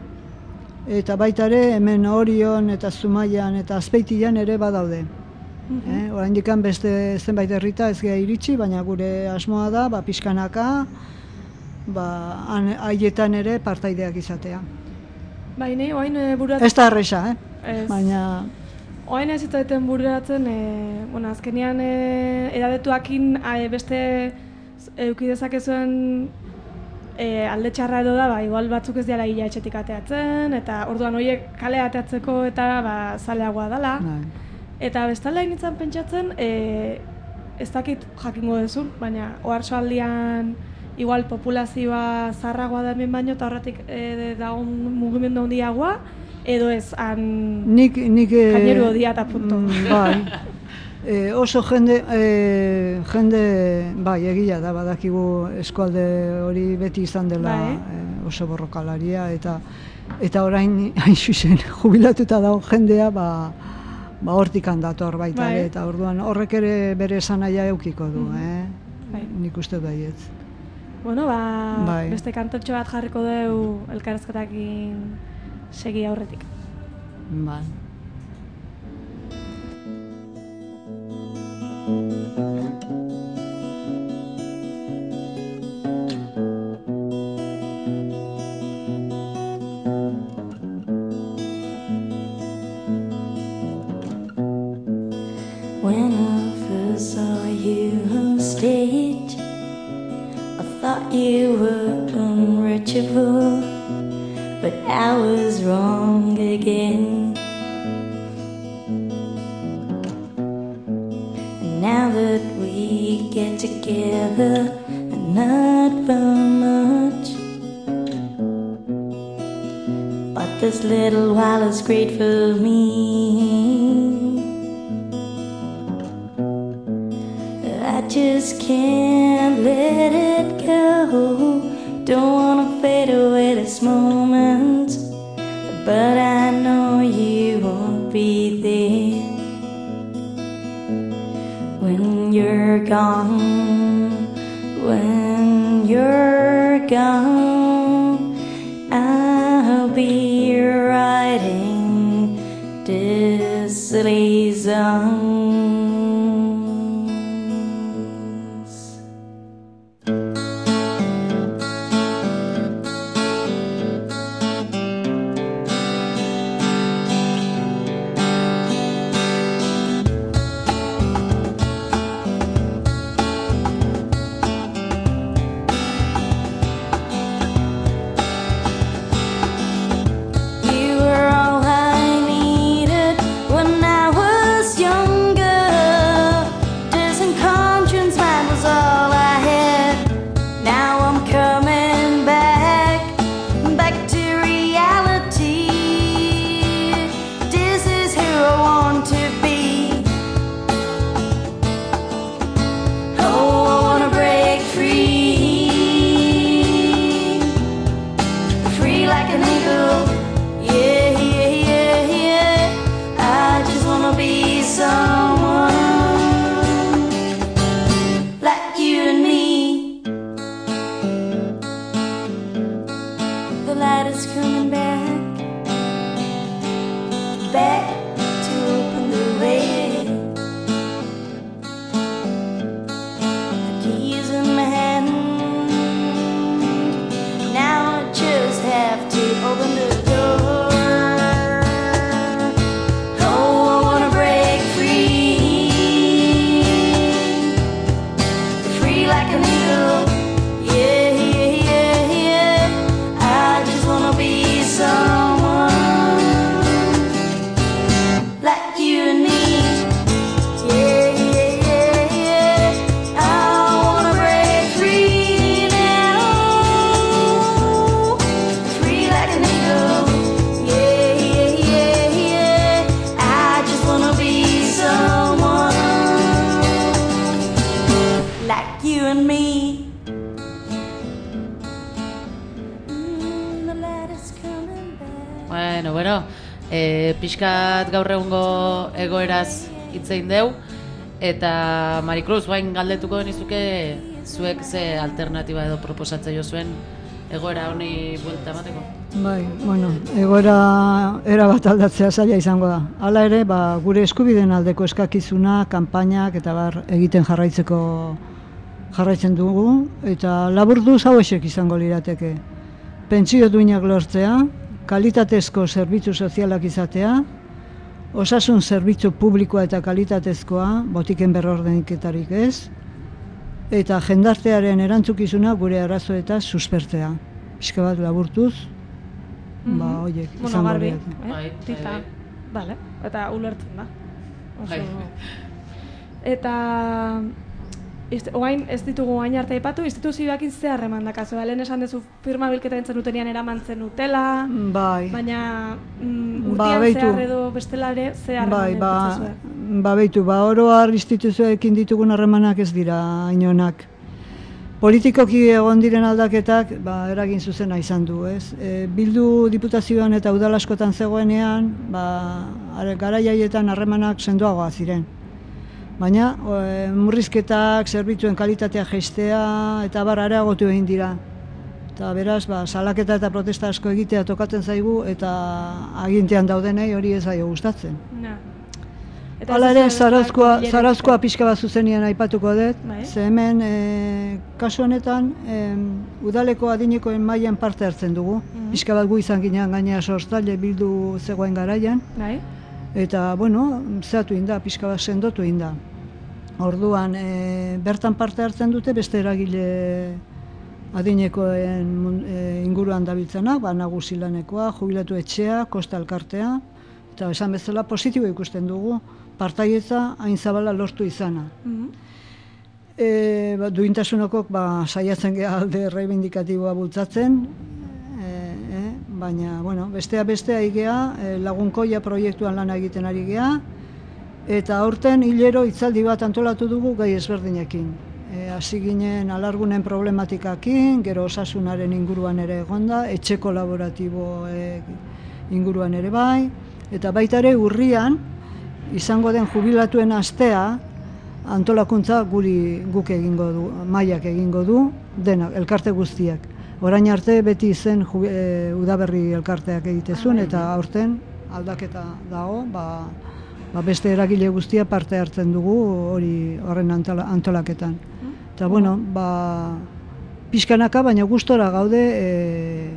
eta baita ere hemen Orion eta Zumaian eta Azpeitian ere badaude. Eh, oraindikan beste zenbait herrita ez gea iritsi, baina gure asmoa da, ba, pixkanaka, ba, han- haietan ere partaideak izatea. Bai, ni oain e, buratzen... Ez da erresa, eh? Ez. Baina, Oain ez zitzaeten bururatzen, e, bueno, azkenean e, edadetuakin e, beste euki dezakezuen e, alde txarra edo da, ba, igual batzuk ez diala hila etxetik ateatzen, eta orduan horiek kale ateatzeko eta ba, zaleagoa dela. bai. Eta bestalda initzen pentsatzen, e, ez dakit jakingo duzun, baina oharsoaldian igual populazioa zaharragoa da hemen baino, eta horretik e, dagoen mugimendu handiagoa, edo ez, han Nik, nik... eh, jaineru odia eta punto. mm, Bai. E, oso jende, e, jende, bai, egia da, badakigu eskualde hori beti izan dela Bai. e, oso borrokalaria, eta eta orain, hain zuzen, jubilatuta dago jendea, ba, ba hortikan dator baita Bai. ere, eta orduan horrek ere bere esanaia eukiko du, eh? Bai. Nik uste baietz. Bueno, ba, Bai. beste kantotxo bat jarriko dugu elkarrezketakin segi aurretik. Bai. When I first saw you on stage, I thought you were unreachable, but I was wrong again. And now that we get together, and not for much, but this little while is great for me. I just can't let it go. Don't wanna fade away this moment, but I know you won't be there when you're gone. When you're gone, I'll be writing this silly song. You were all I needed. like an eagle. Yeah, yeah, yeah, yeah. I just wanna be someone like you and me. Yeah, yeah, yeah, yeah. I wanna break free now, free like an eagle. Yeah, yeah, yeah, yeah. I just wanna be someone like you and me. Mm, the light is coming back. Bueno, bueno, e, pixkat gaur egungo egoeraz hitzein deu, eta Maricruz, bain galdetuko genizuke zuek ze alternatiba edo proposatzen jo zuen egoera honi buelta emateko? Bai, bueno, egoera era bat aldatzea zaila izango da. Hala ere, ba, gure eskubideen aldeko eskakizuna, kanpainak eta bar egiten jarraitzeko jarraitzen dugu, eta laburduz hauexek izango lirateke. Pentsio duinak lortzea, kalitatezko zerbitzu sozialak izatea, osasun zerbitzu publikoa eta kalitatezkoa, botiken berrordeniketarik ez, eta jendartearen erantzukizuna gure arazoetaz suspertzea. Pixka bat laburtuz, ba, oiek, Bueno, izango garbi, lirateke. eh? Bai, Tita. bai, Vale, eta ulertzen da. Oso... Bai. Eta... Ist, oain ez ditugu oain arte aipatu, instituzioekin ze harreman dakazu. Lehen esan duzu firma bilketa entzen dutenean eraman zen utela, Bai. baina mm, Ba, urtean beitu. zehar edo bestela ere ze harreman Bai, ba, dituzue? ba beitu, ba, oroar instituzioekin ditugun harremanak ez dira hainonak. Politikoki egon diren aldaketak, ba, eragin zuzena izan du, ez? E, Bildu diputazioan eta udal askotan zegoenean, ba, are- garai haietan harremanak sendoagoa ziren. Baina, e, murrizketak, zerbitzuen kalitatea jaistea, eta bar areagotu egin dira. Eta beraz, ba, salaketa eta protesta asko egitea tokatzen zaigu, eta agintean daudenei hori ez zaio gustatzen. Na. Eta Hala ez ere, duzu Zarauzkoa, bilerik- Zarauzkoa pixka bat zuzenian aipatuko dut, Bai. ze hemen, e, kasu honetan, e, udaleko adinekoen mailan parte hartzen dugu. Mhm. Pixka bat gu izan ginean gainea sortzaile bildu zegoen garaian, Bai. eta, bueno, zehatu inda, pixka bat sendotu inda. Orduan, e, bertan parte hartzen dute beste eragile adinekoen mun- e, inguruan dabiltzenak, ba, nagusi lanekoa, jubilatu etxea, kosta elkartea, eta esan bezala positibo ikusten dugu, partaietza hain zabala lortu izana. Mhm. E, ba, duintasunokok ba, saiatzen geha alde reivindikatiboa bultzatzen, e, e, baina, bueno, bestea bestea igea, e, lagunkoia proiektuan lana egiten ari gea, eta aurten hilero hitzaldi bat antolatu dugu gai ezberdinekin. E, hasi ginen alargunen problematikakin, gero osasunaren inguruan ere egonda, etxe kolaboratibo e, inguruan ere bai, eta baita ere urrian, izango den jubilatuen astea, antolakuntza guri guk egingo du, mailak egingo du, denak, elkarte guztiak. Orain arte beti zen jubi, e, udaberri elkarteak egitezun, eta aurten aldaketa dago, ba, ba beste eragile guztia parte hartzen dugu hori horren antola, antolaketan. Eta bueno, ba, pixkanaka, baina gustora gaude, e,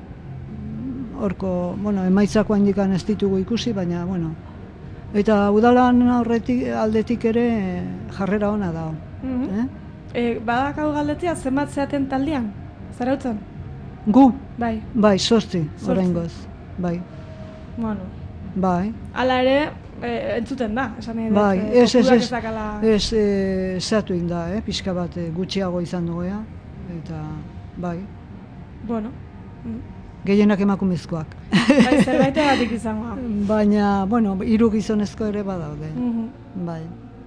horko, bueno, emaitzako handikan ez ditugu ikusi, baina, bueno, eta udalan aurretik aldetik ere e, jarrera ona da. Mhm. Eh? E, badakau galdetzea, zenbat zeaten taldean? Zarautzen? Gu, Bai. bai, sortzi, Zortzi. oraingoz, bai, Bueno. bai. Hala ere, e, entzuten da, esan nahi dut. Bai, e, ez, ez, kopurak ez, dakala- ez, e, zehatu inda, eh? Pixka bat e, gutxiago izan dugu, eta bai, Bueno. Mm. gehienak emakumezkoak. Bai, zerbaitegatik izango. da. Baina, bueno, hiru gizonezko ere badaude, Mhm. bai.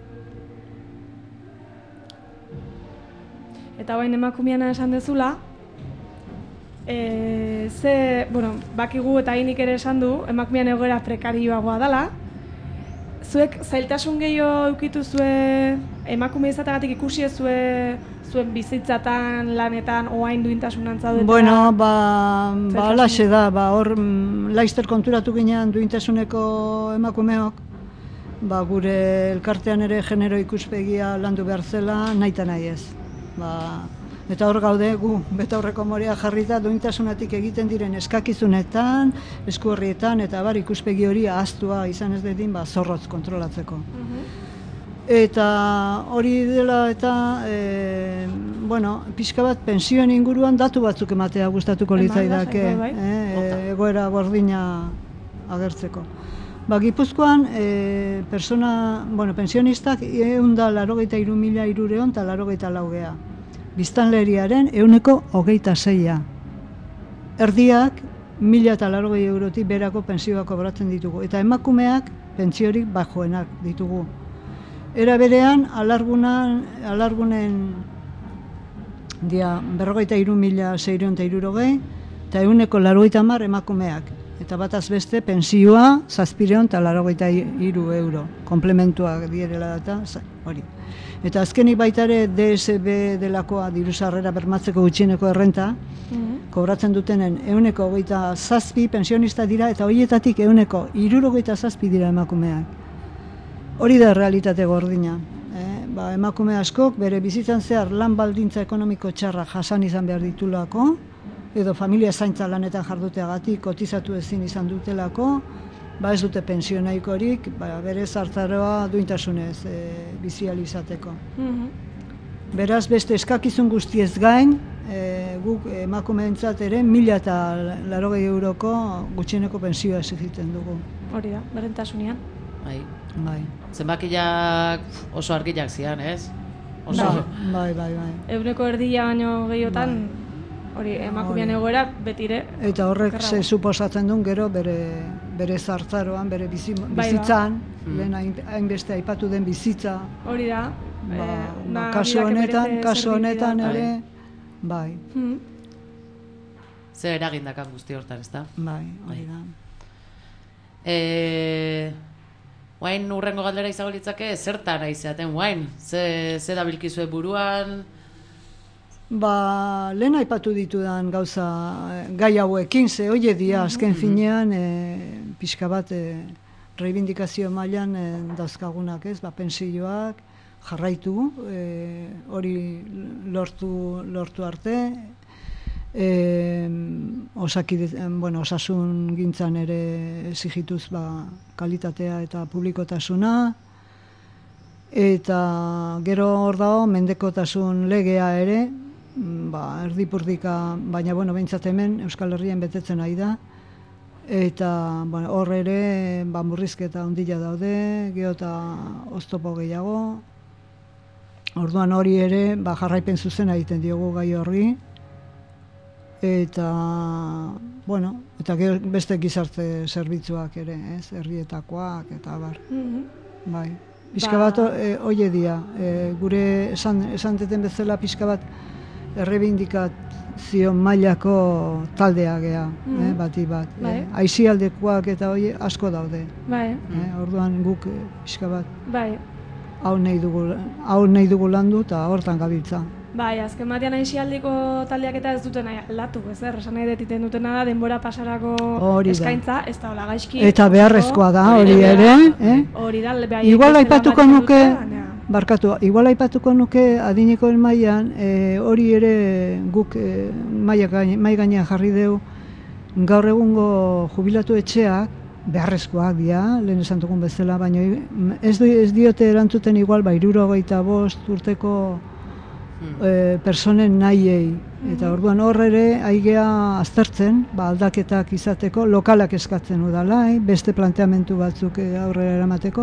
Eta bain emakumeana esan dezula, e, ze, bueno, bakigu eta hainik ere esan du, emakumean egoera prekarioagoa dela, zuek zailtasun gehiago eukitu zue emakume izategatik ikusi ezue zuen bizitzatan, lanetan, oain duintasunan zaudetela? Bueno, ba, ba Zailtasun- alaxe da, ba, hor mm, laizter konturatu ginean duintasuneko emakumeok, ba, gure elkartean ere genero ikuspegia landu behar zela, nahi eta nahi ez. Ba, eta hor gaude, gu, betaurreko morea jarrita duintasunatik egiten diren eskakizunetan, eskuherrietan, eta bar ikuspegi hori ahaztua izan ez dedin, ba, zorrotz kontrolatzeko. Eta hori dela eta e, bueno, pixka bat pensioen inguruan datu batzuk ematea gustatuko litzaidake, bai, bai. eh, egoera gordina agertzeko. Ba, Gipuzkoan, e, persona, bueno, pensionistak ehun da laurogeita hiru mila hirurehun eta laurogeita lau gea. Biztanleriaren ehuneko hogeita seia. Erdiak mila eta laurogei eurotik berako pensioak kobratzen ditugu. Eta emakumeak pentsiorik bajoenak ditugu. Era berean, alargunan, alargunen dia berrogeita hiru mila seiehun eta hirurogei eta ehuneko laurogeita hamar emakumeak. Eta bataz beste pensioa zazpiehun eta laurogeita hiru euro. Komplementuak direla eta hori. Eta azkenik baita ere D S B delakoa diru sarrera bermatzeko gutxieneko errenta, mm-hmm. kobratzen dutenen ehuneko hogeita zazpi pensionista dira eta horietatik ehuneko hirurogeita zazpi dira emakumeak. Hori da realitate gordina. Eh? Ba, emakume askok bere bizitzan zehar lan baldintza ekonomiko txarra jasan izan behar ditulako, edo familia zaintza lanetan jarduteagatik kotizatu ezin izan dutelako, ba ez dute pensio nahikorik, ba, bere zartaroa duintasunez e, bizializateko. Mm-hmm. Beraz, beste eskakizun guztiez gain, e, guk emakumeentzat ere mila eta laurogei euroko gutxieneko pensioa exigitzen dugu. Hori da, berentasunean. Bai. Bai. Zenbakiak oso argiak zian, ez? Oso... Bai, bai, bai. Euneko erdia baino gehiotan, hori emakumean egoera betire. Eta horrek ze suposatzen duen gero bere bere zartzaroan, bere bizi, bizitzan, bai, lehen hainbeste aipatu den bizitza. Hori da. Ba, e, ba, kasu honetan, kasu honetan ere, bai. Hmm. Ze eragindakan guzti hortan, ezta? Bai, hori da. Eh, Guain urrengo galdera izango litzake, zertan aizeaten guain? Ze, ze dabilkizue buruan? Ba, lehen aipatu ditudan gauza gai hauekin, ze hoie dia azken mm-hmm. finean e, pixka bat e, reivindikazio mailan e, dauzkagunak, ez? Ba, pensioak jarraitu, e, hori lortu, lortu arte, e, osakide, bueno, osasun gintzan ere exigituz ba, kalitatea eta publikotasuna, eta gero hor dago mendekotasun legea ere, ba, erdipurdika, baina bueno, behintzat hemen Euskal Herrian betetzen ari da, eta bueno, hor ere ba, murrizketa ondila daude, gero eta oztopo gehiago, orduan hori ere ba, jarraipen zuzen egiten diogu gai horri, eta bueno, eta gero beste gizarte zerbitzuak ere, ez, herrietakoak eta bar. Mm-hmm. Bai. Pixka bat hoie dia, e, gure esan, esan deten bezala pixka bat errebindikazio mailako taldea gea, mm-hmm. eh, bati bat. Bai. Eh, aizialdekoak eta hoi asko daude. Bai. Eh, orduan guk eh, pixka bat bai. hau nahi dugu, hau nahi dugu landu eta hortan gabiltza. Bai, azken batean aizialdiko taldeak eta ez duten latu, ez er, esan nahi detiten dutena da, denbora pasarako hori eskaintza, ez da hola gaizki. Eta beharrezkoa da, hori ere. Eh? Hori da, igual aipatuko nuke, barkatu, igual aipatuko nuke adinekoen mailan, e, hori ere guk e, mai gainean jarri deu, gaur egungo jubilatu etxeak, beharrezkoak dira, lehen esan dugun bezala, baina ez, ez diote erantzuten igual, ba, hirurogeita bost urteko E, personen nahiei, eta orduan hor ere aigea aztertzen, ba, aldaketak izateko, lokalak eskatzen udala, eh? Beste planteamentu batzuk aurrera eramateko.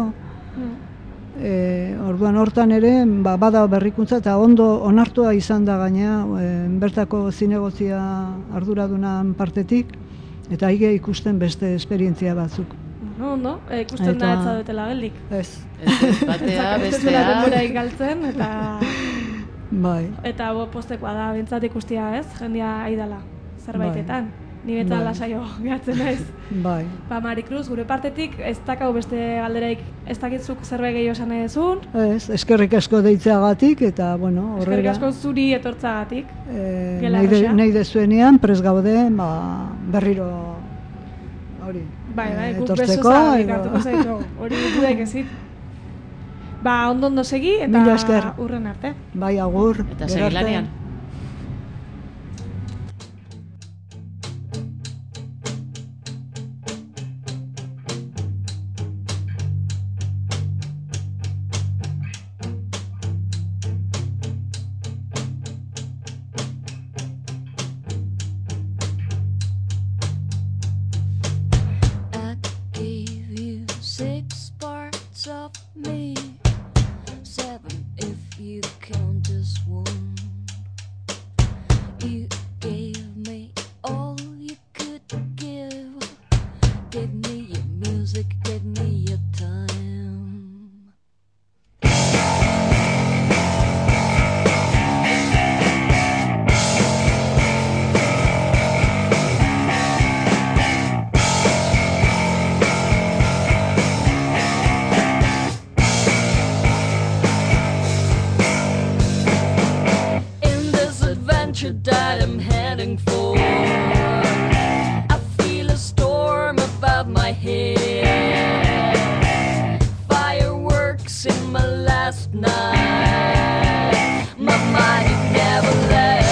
E, orduan hortan ere, ba, bada berrikuntza eta ondo onartua izan da gaina, e, bertako zinegozia arduradunan partetik, eta aigea ikusten beste esperientzia batzuk. No, no, e, ikusten eta... da ez zaudetela geldik. Ez. Ez, batea, bestea. Denbora ikaltzen, eta... Bai. Eta bo, postekoa da, bintzat ikustia, ez? Jendia aidala, zerbaitetan. Bai. Ni betan bai. Lasaio gehatzen naiz. Bai. Ba, Marikruz, gure partetik, ez dakau beste galderaik, ez dakitzuk zerbait gehiago esan nahi duzun. Ez, eskerrik asko deitzeagatik, eta, bueno, horrela... Eskerrik asko zuri etortzagatik. E, nahi, de, nahi dezuenean, pres gaude, ba, berriro hori. Bai, bai, guk beso zagatik hartuko zaitu, hori dudek ezit. Ba, ondo ondo segi eta urren arte. Bai, agur. Eta segi lanean. future that I'm heading for. I feel a storm above my head, fireworks in my last night. My mind it never left.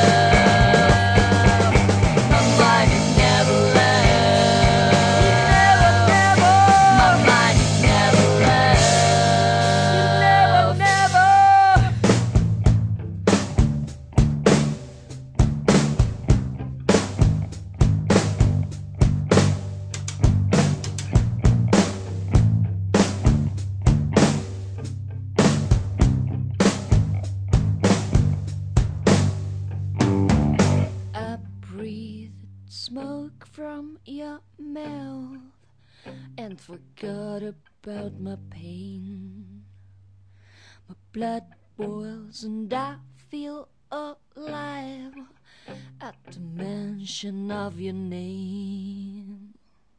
My mind it never left. My mind it never left. Never, I breathed smoke from your mouth and forgot about my pain. My blood boils and I feel alive at the mention of your name.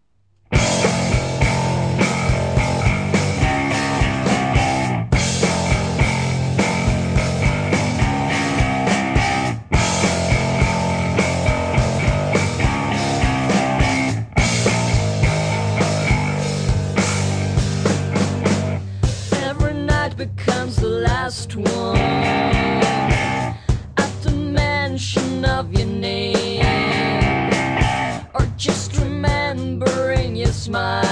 Every night becomes the last one at the mention of your name, or just remembering your smile.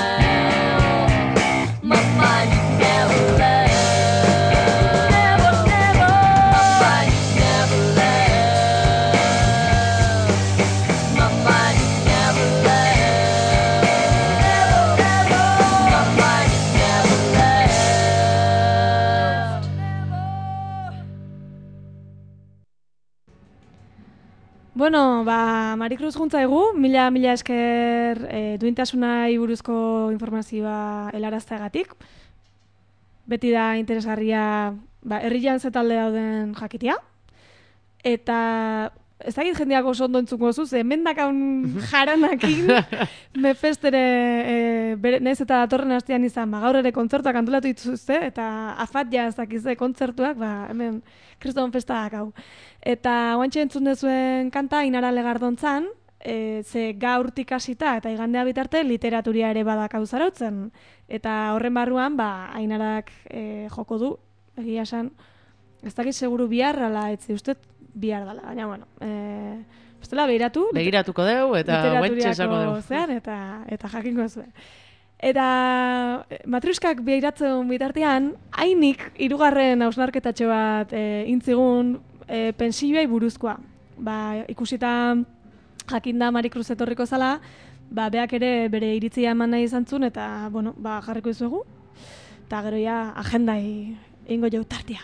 My mind it never left. Never, never. My mind it never left. My mind it never left. Never, never. My mind it never left. Bueno, ba, Marikruz juntzaigu, mila mila esker e, duintasunai buruzko informazioa helarazteagatik. Beti da interesgarria ba, herrian ze talde dauden jakitea. Eta ez dakit jendeak oso ondo entzuko zuz, hemen dakaun jaranakin Mefestere, e, bere, naiz eta datorren astean izan, ba, gaur ere kontzertuak antolatu dituzte, eta afat ja ez dakize kontzertuak, ba, hemen kriston festa dakau. Eta oantxe entzun dezuen kanta Ainara Legardontzan, e, ze gaurtik hasita eta igandea bitarte literaturia ere badakau zarautzen. Eta horren barruan, ba, Ainarak e, joko du, egia esan, ez dakit seguru bihar, ala etzi ustez bihar dala, baina, bueno, e, bestela behiratu. Begiratuko deu eta guentxe esako deu. Zean, eta, eta jakingo zuen. Eta Matruskak behiratzen bitartean, hainik hirugarren hausnarketatxo bat e, intzigun e, pensioei buruzkoa. Ba, ikusita jakinda Marikruz etorriko zala, ba, beak ere bere iritzia eman nahi izan zuen, eta, bueno, ba, jarriko izuegu. Eta gero ja, agendai ingo jau tartia.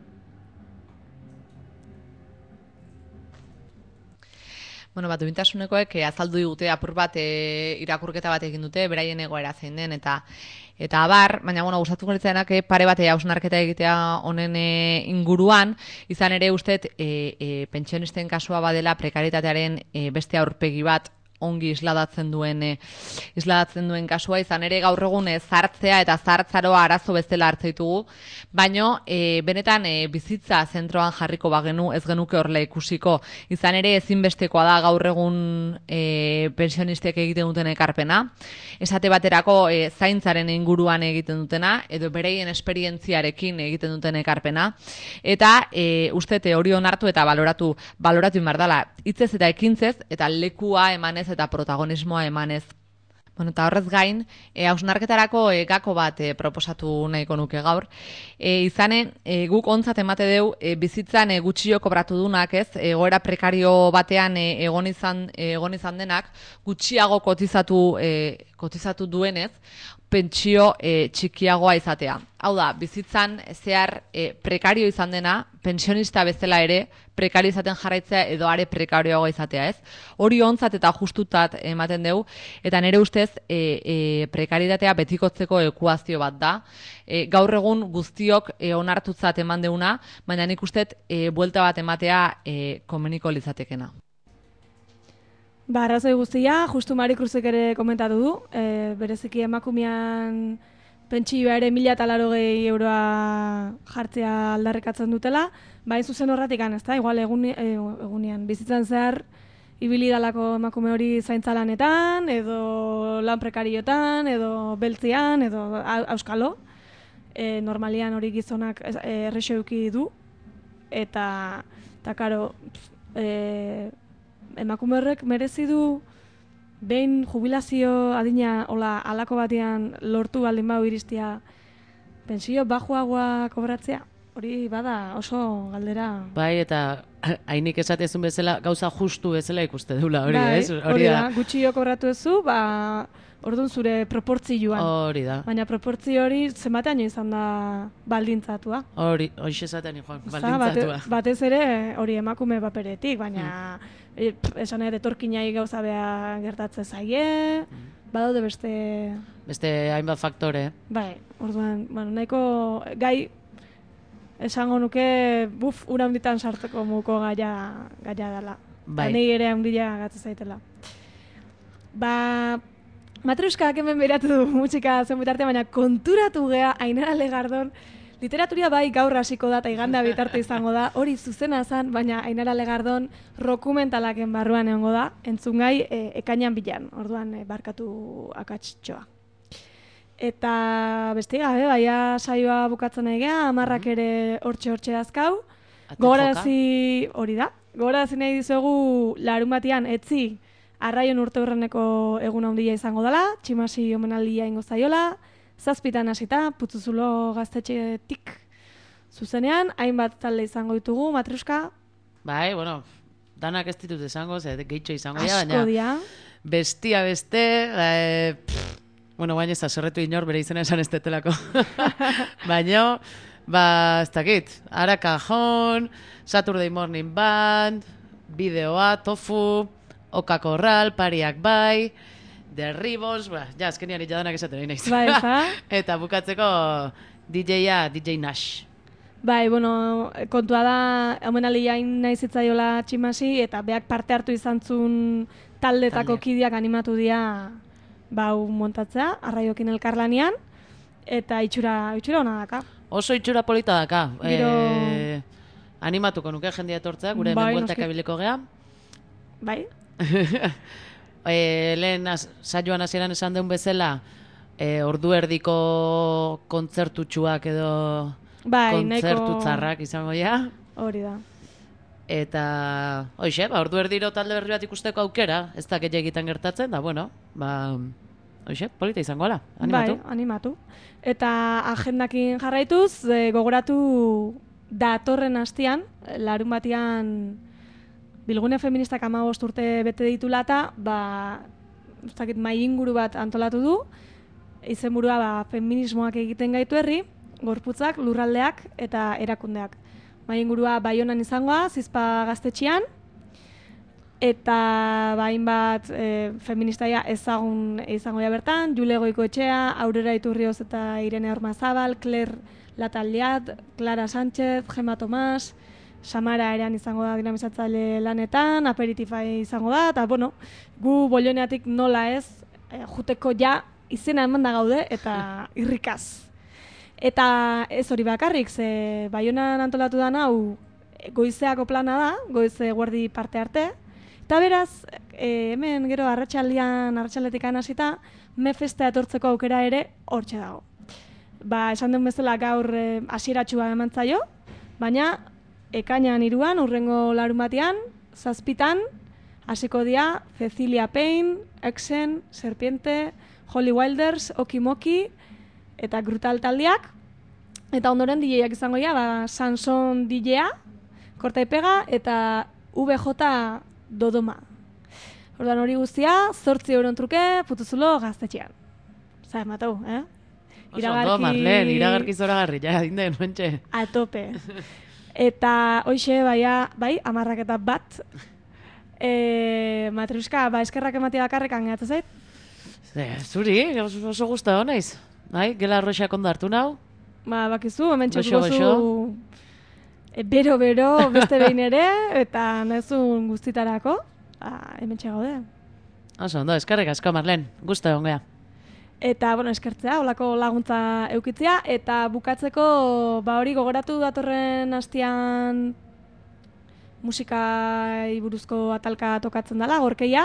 Bueno, bat duintasunekoek eh, azaldu digute apur bat eh, irakurketa bat egin dute, beraien egoera zein den, eta eta abar, baina bueno, gustatuko litzaienak eh, pare bat hausnarketa egitea honen eh, inguruan, izan ere ustet eh, eh, pentsionisten kasua badela prekaritatearen eh, beste aurpegi bat ongi isladatzen duen eh, isladatzen duen kasua, izan ere gaur egun eh, zartzea eta zartzaroa arazo bezala hartzen ditugu, baino eh, benetan eh, bizitza zentroan jarriko bagenu ez genuke horrela ikusiko, izan ere ezinbestekoa da gaur egun eh, pensionistek egiten duten ekarpena, esate baterako eh, zaintzaren inguruan egiten dutena, edo bereien esperientziarekin egiten duten ekarpena, eta eh, ustete hori onartu eta baloratu baloratu inbardala, hitzez eta ekintzez, eta lekua emanez eta protagonismoa emanez. Bueno, eta horrez gain, e, hausnarketarako e, gako bat e, proposatu nahiko nuke gaur. E, izane, e, guk ontzat emate deu, e, bizitzan e, gutxio kobratu dunak, ez, egoera prekario batean e, egon, izan, e, egon izan denak, gutxiago kotizatu, e, kotizatu duenez, pentsio e, txikiagoa izatea. Hau da, bizitzan zehar e, prekario izan dena, pensionista bezala ere, prekario izaten jarraitzea edo are prekarioagoa izatea, ez? Hori ontzat eta justutat ematen dugu, eta nire ustez e, e, prekaritatea betikotzeko ekuazio bat da. E, gaur egun guztiok e, onartutzat eman deuna, baina nik ustet e, buelta bat ematea e, komeniko litzatekena. Ba, arrazoi guztia, justu Marikruzek ere komentatu du, e, bereziki emakumean pentsioa ere mila eta larogei euroa jartzea aldarrikatzen dutela, bain zuzen horratikan, ez da, igual egun, e, egunean, bizitzan zehar, ibili dalako emakume hori zaintzalanetan, edo lan prekariotan, edo beltzian, edo auskalo, e, normalian hori gizonak e, errexo eduki du, eta, eta karo, e, emakume horrek merezi du behin jubilazio adina hola alako batean lortu baldin bau iristia pensio bajuagoa kobratzea. Hori bada oso galdera. Bai, eta hainik esatezun bezala gauza justu bezala ikuste dula, hori bai, ez? Hori da, gutxio kobratu ezu, ba, orduan zure proportzioan. Hori da. Baina proportzio hori zenbatean izan da baldintzatua. Hori, hori esaten joan, Osta, baldintzatua. Bate, batez ere hori emakume paperetik, baina hmm. e, esan ere etorkinai gauza beha gertatzen zaie, hmm. badaude beste... Beste hainbat faktore. Bai, orduan, bueno, nahiko gai esango nuke, buf, ura hunditan sartzeko muko gaia, gaia dela. Bai. Nei ere handila gatzen zaitela. Ba, Matruskak hemen beratu du musika zen bitarte, baina konturatu gea Ainara Legardon, literaturia bai gaur hasiko da, eta iganda bitarte izango da, hori zuzena zen, baina Ainara Legardon dokumentalaken barruan egongo da, entzungai e, ekainan bilan, orduan e, barkatu akatxoa. Eta beste gabe, baia saioa bukatzen nahi geha, amarrak ere hortxe-hortxe dazkau. Gogorarazi hori da. Gogorarazi nahi dizuegu larun batian etzi arraion urte hurreneko egun handia izango dela, Tximasi omenaldia ingo zaiola, zazpitan hasita, Putzuzulo gaztetxetik zuzenean, hainbat talde izango ditugu, Matruska. Bai, bueno, danak ez ditut izango, ze gehitxo izango ja, baina. Asko dia. Bestia beste, e, pff, bueno, baina ez azerretu inor bere izena esan ez detelako. Baina, ba, ez dakit, Ara Cajon, Saturday Morning Band, bideoa, Tofu, Oka Korral, Pariak bai, The Ribbons, ba, ja, azkenian itxadanak esaten nahi naiz. Bai, eza. Eta bukatzeko D J-a, D J Nash. Bai, bueno, kontua da, omenalia nahi zitzaiola Tximasi, eta beak parte hartu izan zuen taldetako Talde. Kideak animatu dira bau montatzea, arraiokin elkarlanian, eta itxura, itxura hona daka. Oso itxura polita daka. Giro... E, animatuko nuke jendia etortzea, gure bai, hemen bueltak abiliko gea. Bai. e, lehen az, saioan hasieran esan deun bezala, e, ordu erdiko kontzertutxuak edo bai, kontzertu tzarrak izango ja. Hori da. Eta, hoxe, ba, ordu erdiro talde berri bat ikusteko aukera, ez da gehiago egiten gertatzen, da, bueno, ba, hoxe, polita izango ala, animatu. Bai, animatu. Eta agendakin jarraituz, e, gogoratu datorren hastian, larun batian Bilgune Feministak hamabost urte bete ditula eta, ba, ustakit, mai inguru bat antolatu du, izenburua ba, feminismoak egiten gaitu herri, gorputzak, lurraldeak eta erakundeak. Mai ingurua Baionan izangoa, Zizpa gaztetxean, eta bain bat e, feministaia ezagun izangoia bertan, Jule Goikoetxea, Aurrera Iturrioz eta Irene Ormazabal, Claire Lataldiat, Clara Sánchez, Gemma Tomás, Samara erean izango da dinamizatzaile lanetan, aperitifai izango da, eta bueno, gu bolioneatik nola ez, e, juteko ja izena eman da gaude, eta irrikaz. Eta ez hori bakarrik, ze Baionan antolatu da hau goizeako plana da, goize guardi parte arte, eta beraz, e, hemen gero arratsaldean arratsaldetik hasita, Mefestea etortzeko aukera ere hortxe dago. Ba, esan den bezala gaur hasieratxua e, eman zaio, baina ekainan hiruan, urrengo larun batean, zazpitan, hasiko dira Cecilia Payne, Exen, Serpiente, Holly Wilders, Okimoki, eta Grutal taldeak, eta ondoren D J-ak izango dira, ba, Sanson D J-a, Korta y Pega, eta V J Dodoma. Orduan hori guztia, zortzi euron truke, Putzuzulo gaztetxean. Zara, matau, eh? Oso ondo, Marlen, iragarki zoragarri, ja, dinden, mentxe. A tope. Eta hoxe, baia, bai, amarrak eta bat, e, Matruska, ba, eskerrak ematia bakarrekan gehatzen zait? Zuri, oso guzta honaiz. Bai, gela arroxak ondo hartu nau. Ba, bakizu, hemen txekuko e, bero-bero beste behin ere, eta nezun guztitarako, ba, hemen txegaude. Oso ondo, eskerrik asko, Marlen, guzta egon geha. Eta, bueno, eskertzea, holako laguntza eukitzea, eta bukatzeko, ba hori gogoratu datorren hastian musikai buruzko atalka tokatzen dela, gorkeia,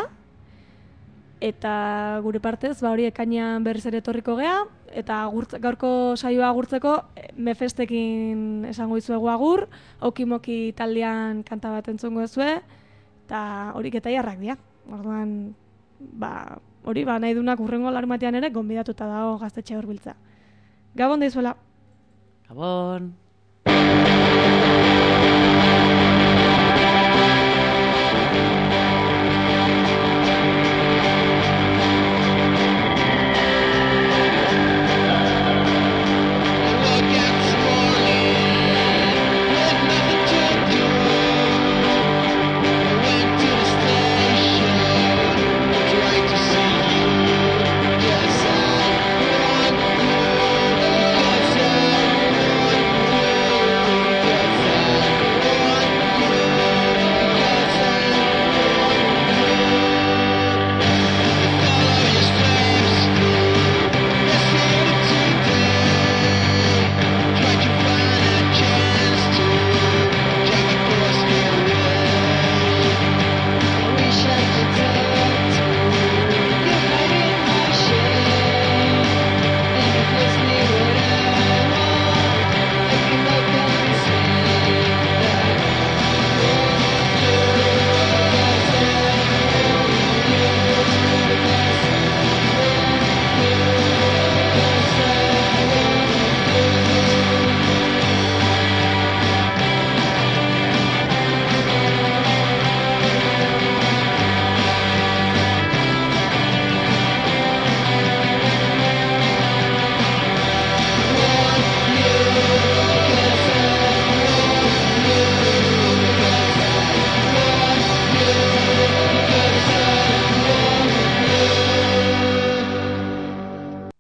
eta gure partez, ba hori ekainean berriz ere etorriko gea, eta agurtz, gaurko saioa agurtzeko Mefestekin esango izuegu agur, okimoki taldean kanta bat entzungo ezue, eta horik eta jarrak dira. Orduan, ba, hori, ba, nahi dunak urrengo larunbatean ere, gonbidatuta dago Gaztetxe Hurbiltza. Gabon daizuela. Gabon.